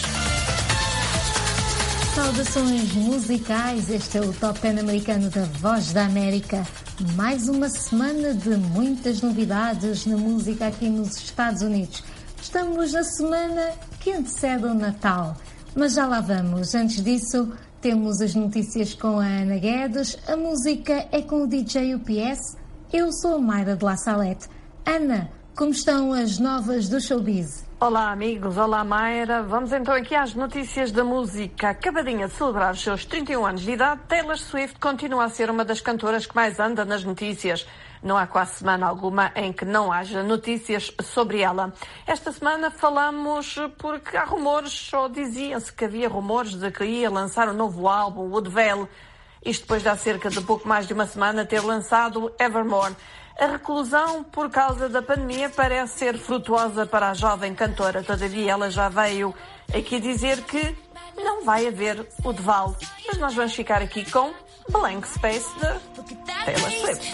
Saudações musicais, este é o Top dez americano da Voz da América. Mais uma semana de muitas novidades na música aqui nos Estados Unidos. Estamos na semana que antecede o Natal, mas já lá vamos. Antes disso, temos as notícias com a Ana Guedes, a música é com o D J U P S. Eu sou a Mayra de La Salete. Ana, como estão as novas do showbiz? Olá amigos, olá Mayra. Vamos então aqui às notícias da música. Acabadinha de celebrar os seus trinta e um anos de idade, Taylor Swift continua a ser uma das cantoras que mais anda nas notícias. Não há quase semana alguma em que não haja notícias sobre ela. Esta semana falamos porque há rumores, ou dizia-se que havia rumores de que ia lançar um novo álbum, Woodvale. Isto depois de há cerca de pouco mais de uma semana ter lançado Evermore. A reclusão por causa da pandemia parece ser frutuosa para a jovem cantora. Todavia, ela já veio aqui dizer que não vai haver o Woodvale. Mas nós vamos ficar aqui com Blank Space de Taylor Swift.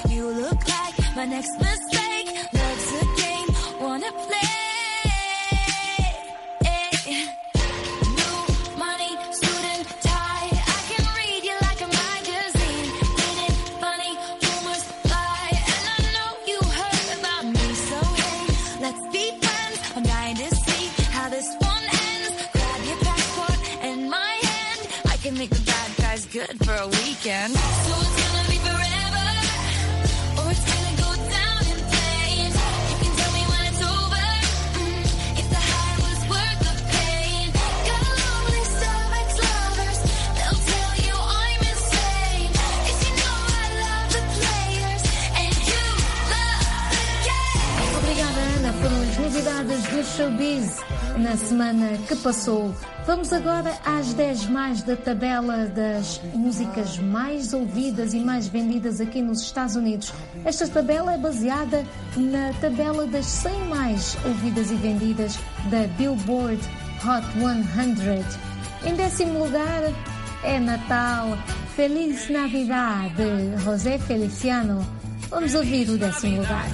Good for a weekend. So it's gonna be forever, or it's gonna go down in flames. You can tell me when it's over, mm, if the high was worth the pain. Got a long list of ex-lovers, they'll tell you I'm insane. 'Cause you know I love the players, and you love the game. Obrigada, Ana, foram as novidades do showbiz na semana que passou. Vamos agora às dez mais da tabela das músicas mais ouvidas e mais vendidas aqui nos Estados Unidos. Esta tabela é baseada na tabela das cem mais ouvidas e vendidas da Billboard Hot cem. Em décimo lugar é Natal, Feliz Navidad, de José Feliciano. Vamos ouvir o décimo lugar.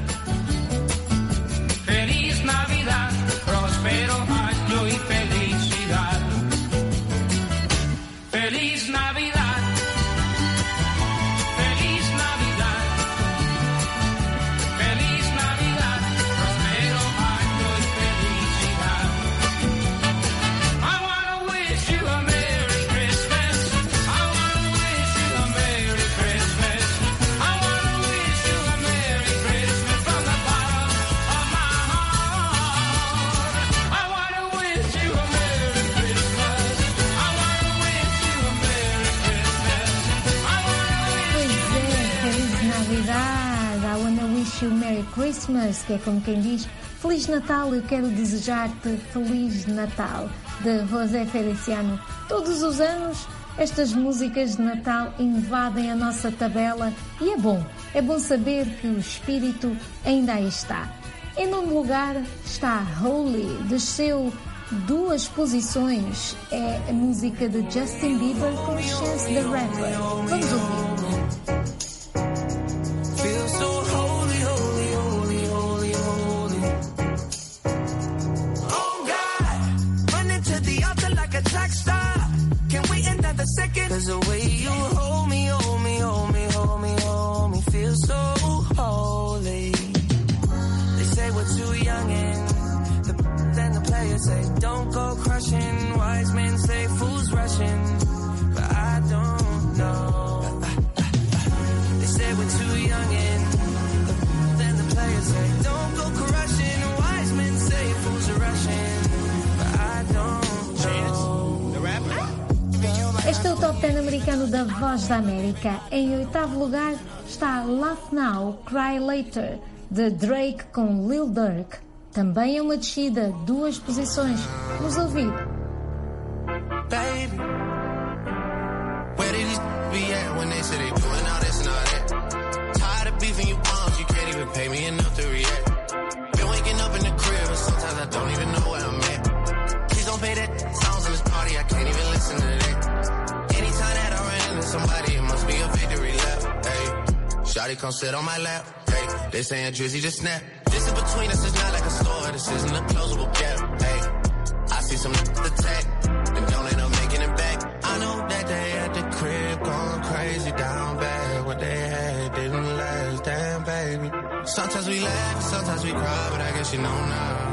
Feliz Navidad, próspero año y felicidad. Feliz Navidad, Feliz Navidad, Feliz Navidad, próspero año y felicidad. I wanna wish you a Merry Christmas. I wanna wish you a Merry Christmas. I wanna wish you a Merry Christmas from the bottom of my heart. I wanna wish you a Merry Christmas. I wanna wish you a Merry Christmas. I wanna wish Pois é, Feliz Navidad, I wanna wish you Merry Christmas, que é como quem diz Feliz Natal, eu quero desejar-te Feliz Natal, de José Feliciano. Todos os anos, estas músicas de Natal invadem a nossa tabela e é bom, é bom saber que o espírito ainda aí está. Em nono lugar está Holy, desceu duas posições, é a música de Justin Bieber com Chance the Rapper. Vamos ouvir. Cause the way you hold me, hold me, hold me, hold me, hold me, feel so holy. They say we're too young and the then the players say don't go crushing. Wise men say fools rushing, but I don't know. They say we're too young and then the players say don't go crushing. Wise men say fools are rushing, but I don't know. The rapper. Este é o Top dez americano da Voz da América. Em oitavo lugar está Laugh Now, Cry Later, de Drake com Lil Durk. Também é uma descida, duas posições. Vamos ouvir. Baby, where did these be at when they say they doing all this and all that? Tired of beefing you bums, you can't even pay me enough to react. Been waking up in the crib and sometimes I don't even know where I'm at. Please don't pay that songs in this party, I can't even listen to that. Anytime that I run into somebody, it must be a victory lap. Hey, shawty come sit on my lap. Hey, they saying Drizzy just snap. This in between us is not like a store, this isn't a closable gap. Hey, I see some attack and don't end up making it back. I know that they at the crib going crazy down bad. What they had didn't last, damn baby. Sometimes we laugh, sometimes we cry, but I guess you know now,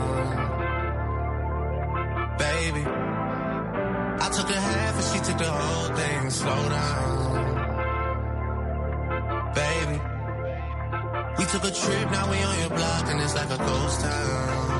baby. I took a half and she took the whole thing. Slow down, baby. We took a trip, now we on your block and it's like a ghost town,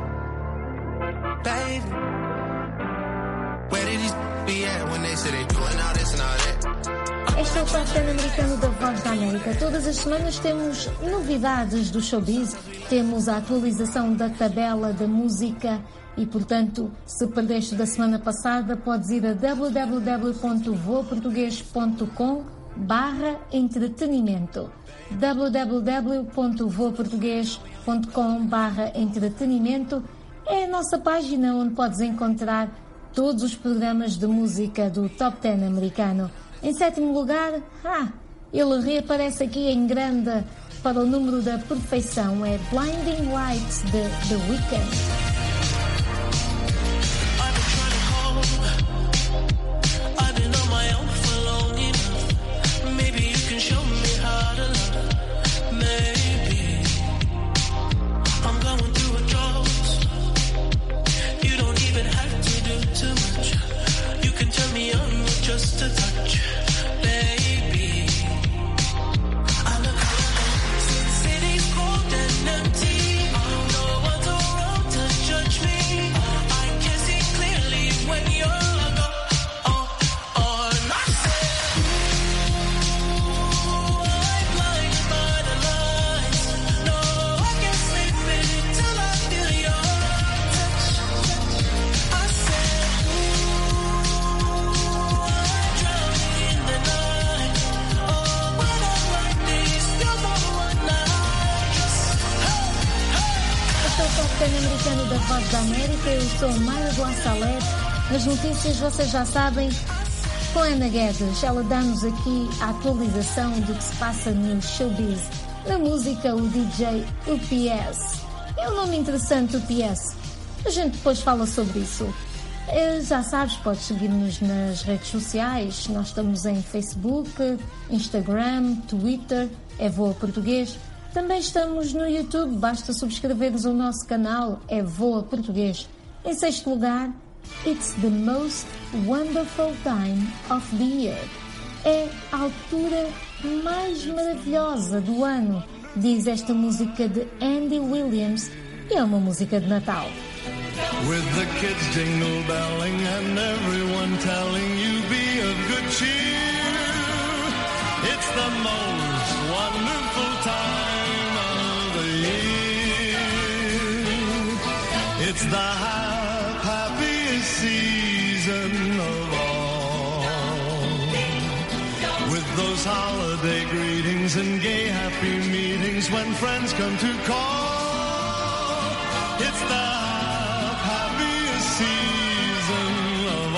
baby. Where did these be at when they say they doing all this and all that? Este é o Top dez americano da Voz da América. Todas as semanas temos novidades do showbiz, temos a atualização da tabela da música e, portanto, se perdeste da semana passada, podes ir a w w w ponto voa português ponto com barra entretenimento. w w w ponto voa português ponto com barra entretenimento é a nossa página onde podes encontrar todos os programas de música do Top dez americano. Em sétimo lugar, ah, ele reaparece aqui em grande para o número da perfeição, é Blinding Lights de The Weeknd. Just a touch, baby. I look around, city's cold and empty. No one's around to judge me. I can see clearly when you're gone. Oh, oh, and I said, ooh, I'm blinded by the lights. No, I can't sleep until I feel your touch. I said, Este é o Top dez americano da Voz da América. Eu sou Mayra Gonçalves. Nas notícias, vocês já sabem, com Ana Guedes, ela dá-nos aqui a atualização do que se passa no showbiz. Na música, o D J U P S. É um nome interessante, U P S. A gente depois fala sobre isso. Já sabes, podes seguir-nos nas redes sociais. Nós estamos em Facebook, Instagram, Twitter, é Voa Português. Também estamos no YouTube, basta subscreveres o nosso canal, é Voa Português. Em sexto lugar, It's the most wonderful time of the year. É a altura mais maravilhosa do ano, diz esta música de Andy Williams, e é uma música de Natal. With the kids jingle belling and everyone telling you be of good cheer. It's the most wonderful time of the year. It's the hap- happiest season of all. With those holiday greetings and gay happy meetings when friends come to call. It's the hap- happiest season of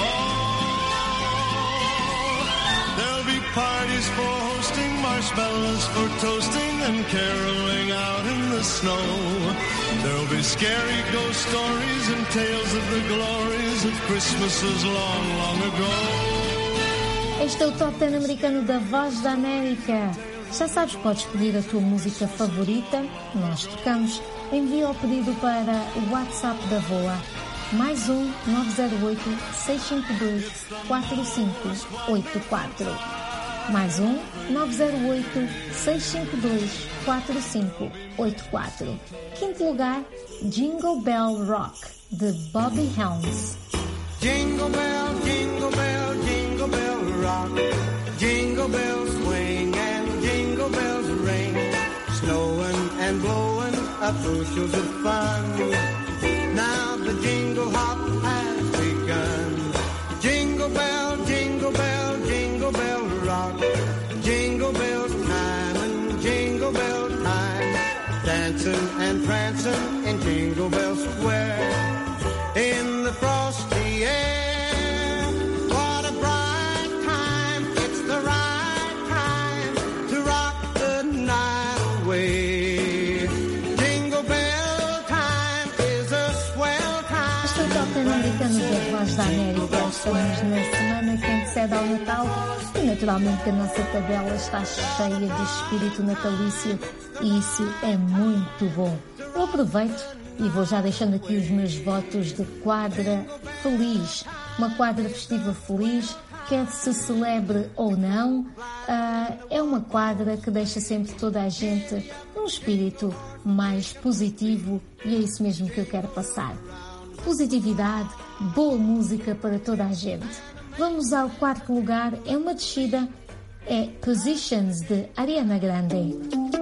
all. There'll be parties for hosting, marshmallows for toasting, and caroling out in the snow. There'll be scary ghost stories and tales of the glories of Christmases long, long ago. Este é o Top dez americano da Voz da América. Já sabes, podes pedir a tua música favorita, nós tocamos. Envia o pedido para o WhatsApp da V O A. Mais um nove zero oito, seis cinco dois, quatro cinco oito quatro. Mais um nove zero oito, seis cinco dois, quatro cinco oito quatro. Quinto lugar, Jingle Bell Rock, de Bobby Helms. Jingle bell, jingle bell, jingle bell rock. Jingle bells swing and jingle bells ring. Snowing and blowing up bushels of fun. Now the jingle hop has begun. Jingle bell, jingle bell, jingle bell rock. Jingle bell time and jingle bell time. Dancing and prancing in Jingle Bell Square. In the frosty air, what a bright time. It's the right time to rock the night away. Jingle bell time is a swell time. Este é o Top dez americano da Voz da América. Estamos na semana que antecede ao Natal e naturalmente que a nossa tabela está cheia de espírito natalício e isso é muito bom. Eu aproveito e vou já deixando aqui os meus votos de quadra feliz. Uma quadra festiva feliz, quer se celebre ou não, uh, é uma quadra que deixa sempre toda a gente num espírito mais positivo e é isso mesmo que eu quero passar. Positividade, boa música para toda a gente. Vamos ao quarto lugar, é uma descida, é Positions, de Ariana Grande.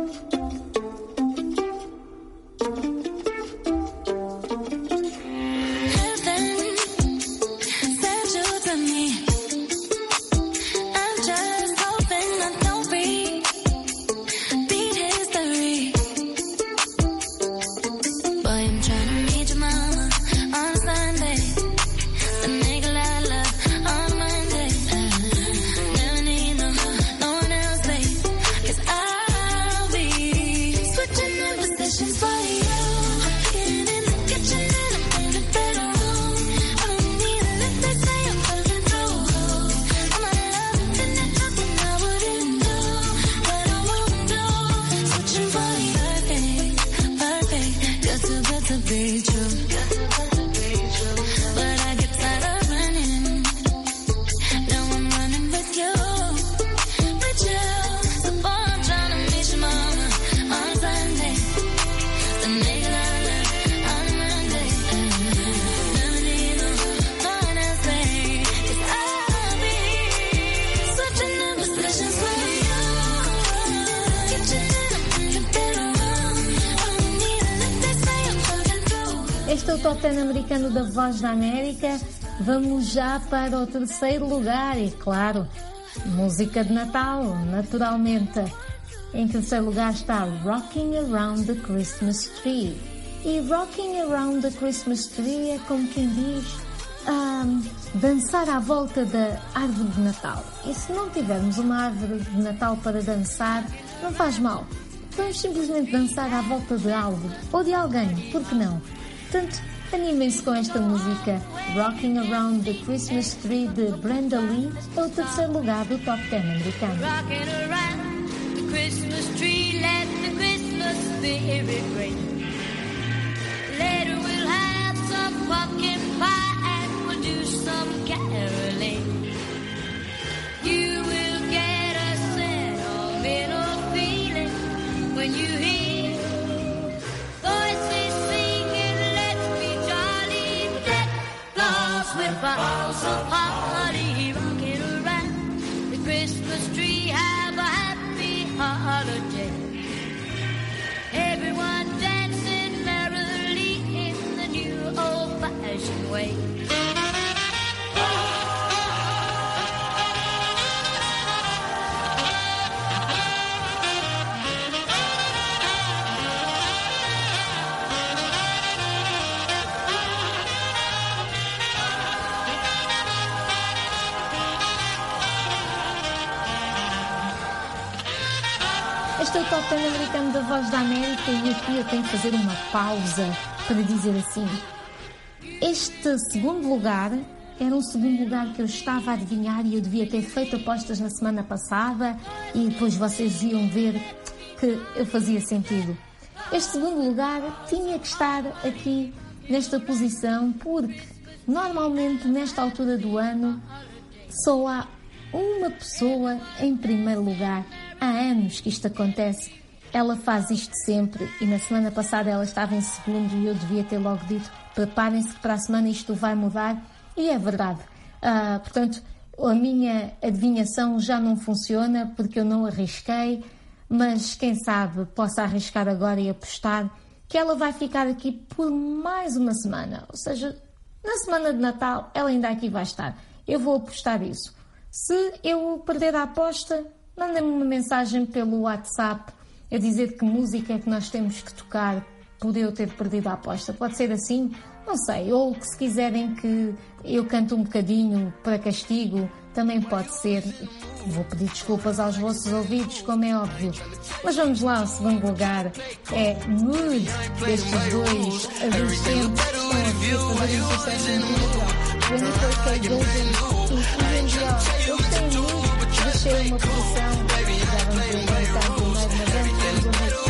Este é o Top dez americano da Voz da América. Vamos já para o terceiro lugar e, claro, música de Natal, naturalmente. Em terceiro lugar está Rocking Around the Christmas Tree. E Rocking Around the Christmas Tree é como quem diz um, dançar à volta da árvore de Natal. E se não tivermos uma árvore de Natal para dançar, não faz mal. Vamos simplesmente dançar à volta de algo ou de alguém, por que não? Portanto, animem-se com esta música. Rocking Around the Christmas Tree, de Brenda Lee, é o terceiro lugar do Top dez americano. Rocking around the Christmas tree, let the Christmas spirit ring. Later we'll have some pumpkin pie and we'll do some caroling. You will get a sentimental feeling when you hear voices singing, let's be jolly, deck the halls with boughs of holly. Rocking around the Christmas tree, have a happy holiday. Everyone dancing merrily in the new Pan-Americano da Voz da América e aqui eu tenho que fazer uma pausa para dizer assim. Este segundo lugar era um segundo lugar que eu estava a adivinhar e eu devia ter feito apostas na semana passada e depois vocês iam ver que eu fazia sentido. Este segundo lugar tinha que estar aqui nesta posição porque normalmente nesta altura do ano só há uma pessoa em primeiro lugar. Há anos que isto acontece. Ela faz isto sempre e na semana passada ela estava em segundo e eu devia ter logo dito preparem-se que para a semana isto vai mudar e é verdade. Uh, portanto, a minha adivinhação já não funciona porque eu não arrisquei, mas quem sabe possa arriscar agora e apostar que ela vai ficar aqui por mais uma semana. Ou seja, na semana de Natal ela ainda aqui vai estar. Eu vou apostar isso. Se eu perder a aposta, mandem-me uma mensagem pelo WhatsApp a dizer que música é que nós temos que tocar por eu ter perdido a aposta. Pode ser assim? Não sei. Ou que se quiserem que eu cante um bocadinho para castigo, também pode ser. Vou pedir desculpas aos vossos ouvidos, como é óbvio. Mas vamos lá ao segundo lugar. É Mood, destes dois adolescentes que estão a fazer um sucesso incrível. Jennifer K. Golden e Ian Dior. Eles têm muito de ser uma produção. Já vamos ver como está em primeiro, mas antes vamos ouvir.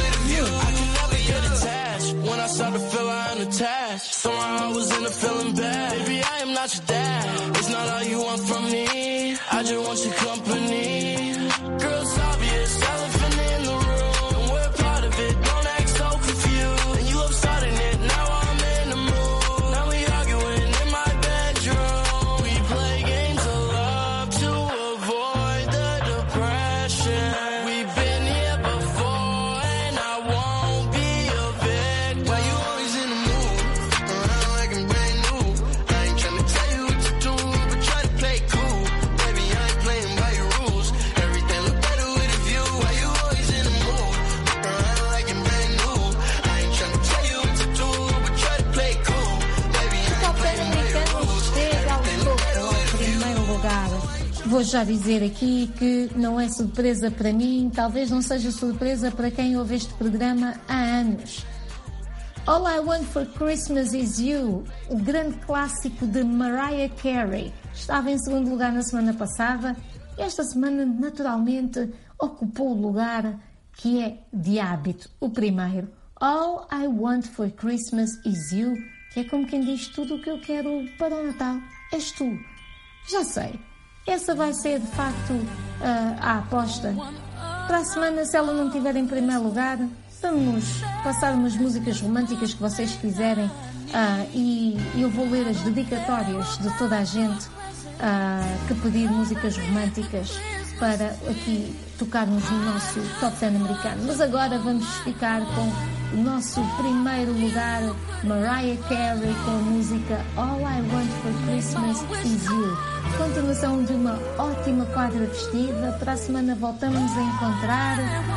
When I start to feel I'm attached, somehow I was in a feeling bad. Baby, I am not your dad. It's not all you want from me. I just want your company. Girl, it's obvious, elephant in the room. And we're part of it, don't act so confused. And you love starting it, now I'm in the mood. Now we arguing in my bedroom. We play games of love to avoid the depression. We've been here before and I won't be a victim. Why you always in the mood? Around like I'm brand new. I ain't tryna tell you what to do, but try to play cool. Baby, I ain't playing by your rules. Everything look better with a view. Why you always in the mood? Around like I'm brand new. I ain't tryna tell you what to do, but try to play cool. Baby, I ain't playing by your rules. Chega ao topo, ao primeiro lugar. Vou já dizer aqui que não é surpresa para mim, talvez não seja surpresa para quem ouve este programa há anos. All I Want for Christmas Is You, o grande clássico de Mariah Carey, estava em segundo lugar na semana passada e esta semana naturalmente ocupou o lugar que é de hábito, o primeiro. All I Want for Christmas Is You, que é como quem diz tudo o que eu quero para o Natal, és tu. Já sei, essa vai ser de facto uh, a aposta. Para a semana, se ela não estiver em primeiro lugar, vamos passar umas músicas românticas que vocês quiserem uh, e eu vou ler as dedicatórias de toda a gente uh, que pedir músicas românticas para aqui tocarmos no nosso Top dez americano. Mas agora vamos ficar com o nosso primeiro lugar, Mariah Carey, com a música All I Want for Christmas Is You. Continuação de uma ótima quadra festiva. Para a semana voltamos a encontrar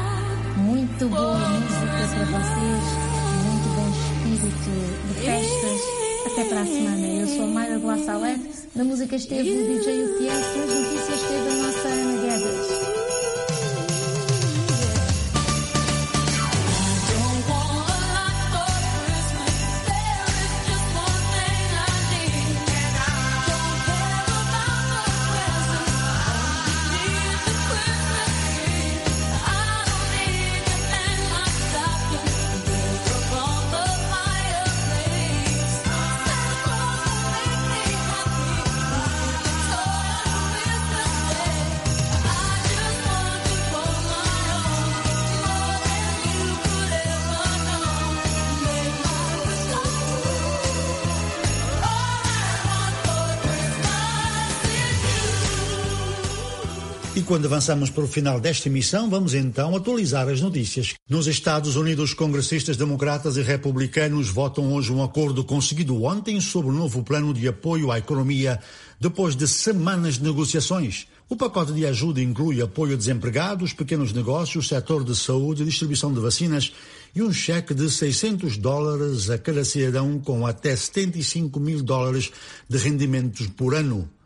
muito boa música para vocês, muito bom espírito de festas. Até para a semana. Eu sou a Mayra de La Salete. Na música esteve o D J U T S, nas notícias esteve a nossa Ana Guedes. E quando avançamos para o final desta emissão, vamos então atualizar as notícias. Nos Estados Unidos, congressistas democratas e republicanos votam hoje um acordo conseguido ontem sobre o novo plano de apoio à economia depois de semanas de negociações. O pacote de ajuda inclui apoio a desempregados, pequenos negócios, setor de saúde, distribuição de vacinas e um cheque de seiscentos dólares a cada cidadão com até setenta e cinco mil dólares de rendimentos por ano.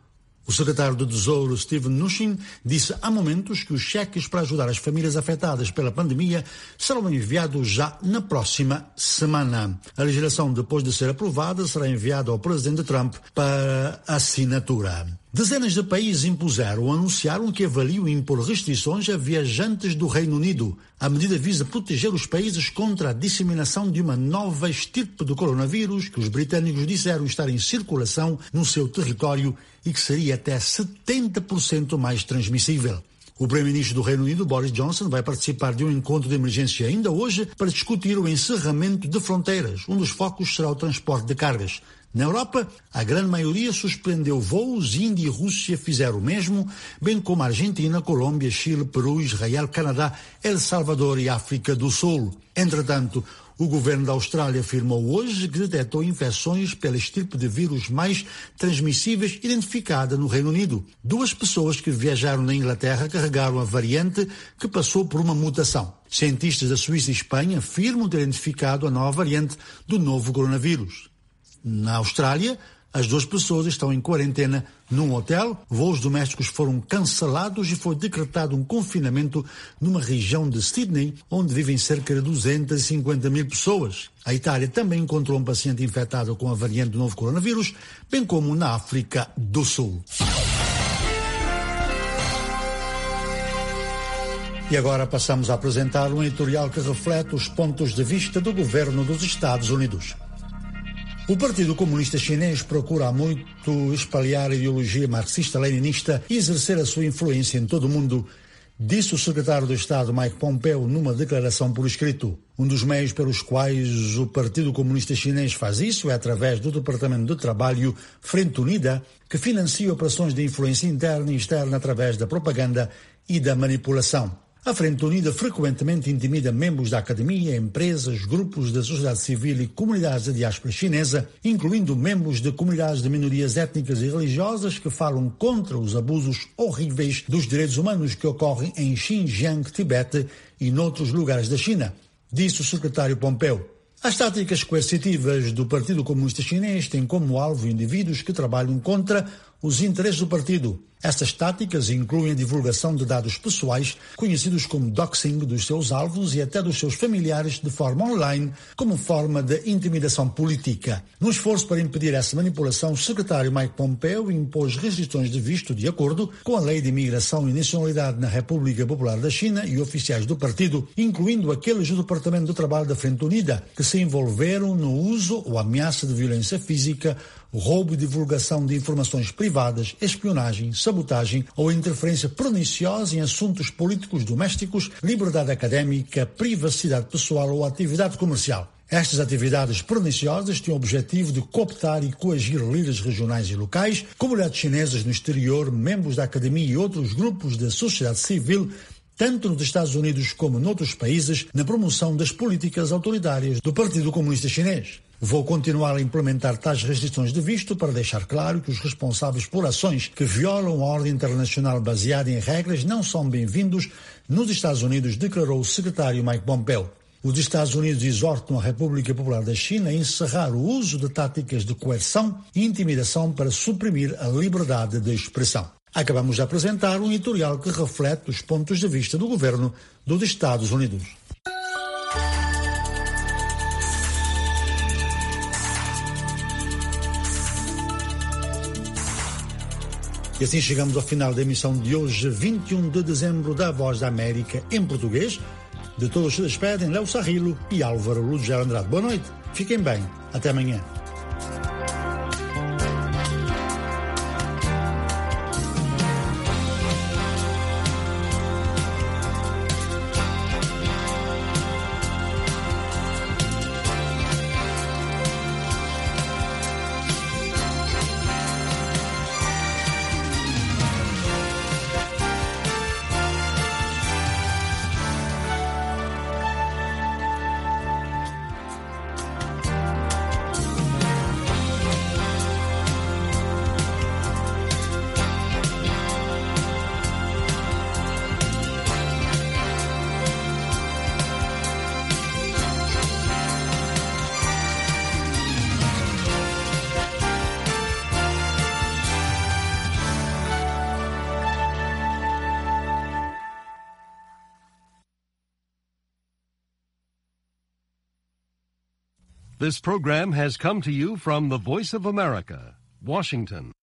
O secretário do Tesouro, Steven Mnuchin, disse há momentos que os cheques para ajudar as famílias afetadas pela pandemia serão enviados já na próxima semana. A legislação, depois de ser aprovada, será enviada ao presidente Trump para assinatura. Dezenas de países impuseram ou anunciaram que avaliam impor restrições a viajantes do Reino Unido. A medida visa proteger os países contra a disseminação de uma nova estirpe do coronavírus que os britânicos disseram estar em circulação no seu território e que seria até setenta por cento mais transmissível. O primeiro-ministro do Reino Unido, Boris Johnson, vai participar de um encontro de emergência ainda hoje para discutir o encerramento de fronteiras. Um dos focos será o transporte de cargas. Na Europa, a grande maioria suspendeu voos. Índia e Rússia fizeram o mesmo, bem como a Argentina, Colômbia, Chile, Peru, Israel, Canadá, El Salvador e África do Sul. Entretanto, o governo da Austrália afirmou hoje que detectou infecções pela estirpe de vírus mais transmissíveis identificada no Reino Unido. Duas pessoas que viajaram na Inglaterra carregaram a variante que passou por uma mutação. Cientistas da Suíça e Espanha afirmam ter identificado a nova variante do novo coronavírus. Na Austrália, as duas pessoas estão em quarentena num hotel. Voos domésticos foram cancelados e foi decretado um confinamento numa região de Sydney, onde vivem cerca de duzentas e cinquenta mil pessoas. A Itália também encontrou um paciente infectado com a variante do novo coronavírus, bem como na África do Sul. E agora passamos a apresentar um editorial que reflete os pontos de vista do governo dos Estados Unidos. O Partido Comunista Chinês procura há muito espalhar a ideologia marxista-leninista e exercer a sua influência em todo o mundo, disse o secretário de Estado Mike Pompeo numa declaração por escrito. Um dos meios pelos quais o Partido Comunista Chinês faz isso é através do Departamento de Trabalho Frente Unida, que financia operações de influência interna e externa através da propaganda e da manipulação. A Frente Unida frequentemente intimida membros da academia, empresas, grupos da sociedade civil e comunidades da diáspora chinesa, incluindo membros de comunidades de minorias étnicas e religiosas que falam contra os abusos horríveis dos direitos humanos que ocorrem em Xinjiang, Tibete e noutros lugares da China, disse o secretário Pompeo. As táticas coercitivas do Partido Comunista Chinês têm como alvo indivíduos que trabalham contra os interesses do partido. Estas táticas incluem a divulgação de dados pessoais, conhecidos como doxing, dos seus alvos e até dos seus familiares de forma online, como forma de intimidação política. No esforço para impedir essa manipulação, o secretário Mike Pompeo impôs restrições de visto de acordo com a Lei de Imigração e Nacionalidade na República Popular da China e oficiais do partido, incluindo aqueles do Departamento do Trabalho da Frente Unida, que se envolveram no uso ou ameaça de violência física, roubo e divulgação de informações privadas, espionagem, sabotagem ou interferência perniciosa em assuntos políticos domésticos, liberdade académica, privacidade pessoal ou atividade comercial. Estas atividades perniciosas têm o objetivo de cooptar e coagir líderes regionais e locais, comunidades chinesas no exterior, membros da academia e outros grupos da sociedade civil, tanto nos Estados Unidos como noutros países, na promoção das políticas autoritárias do Partido Comunista Chinês. Vou continuar a implementar tais restrições de visto para deixar claro que os responsáveis por ações que violam a ordem internacional baseada em regras não são bem-vindos nos Estados Unidos, declarou o secretário Mike Pompeo. Os Estados Unidos exortam a República Popular da China a encerrar o uso de táticas de coerção e intimidação para suprimir a liberdade de expressão. Acabamos de apresentar um editorial que reflete os pontos de vista do governo dos Estados Unidos. E assim chegamos ao final da emissão de hoje, vinte e um de dezembro, da Voz da América em português. De todos se despedem Léo Sarrilo e Álvaro Rugel Andrade. Boa noite, fiquem bem, até amanhã. This program has come to you from the Voice of America, Washington.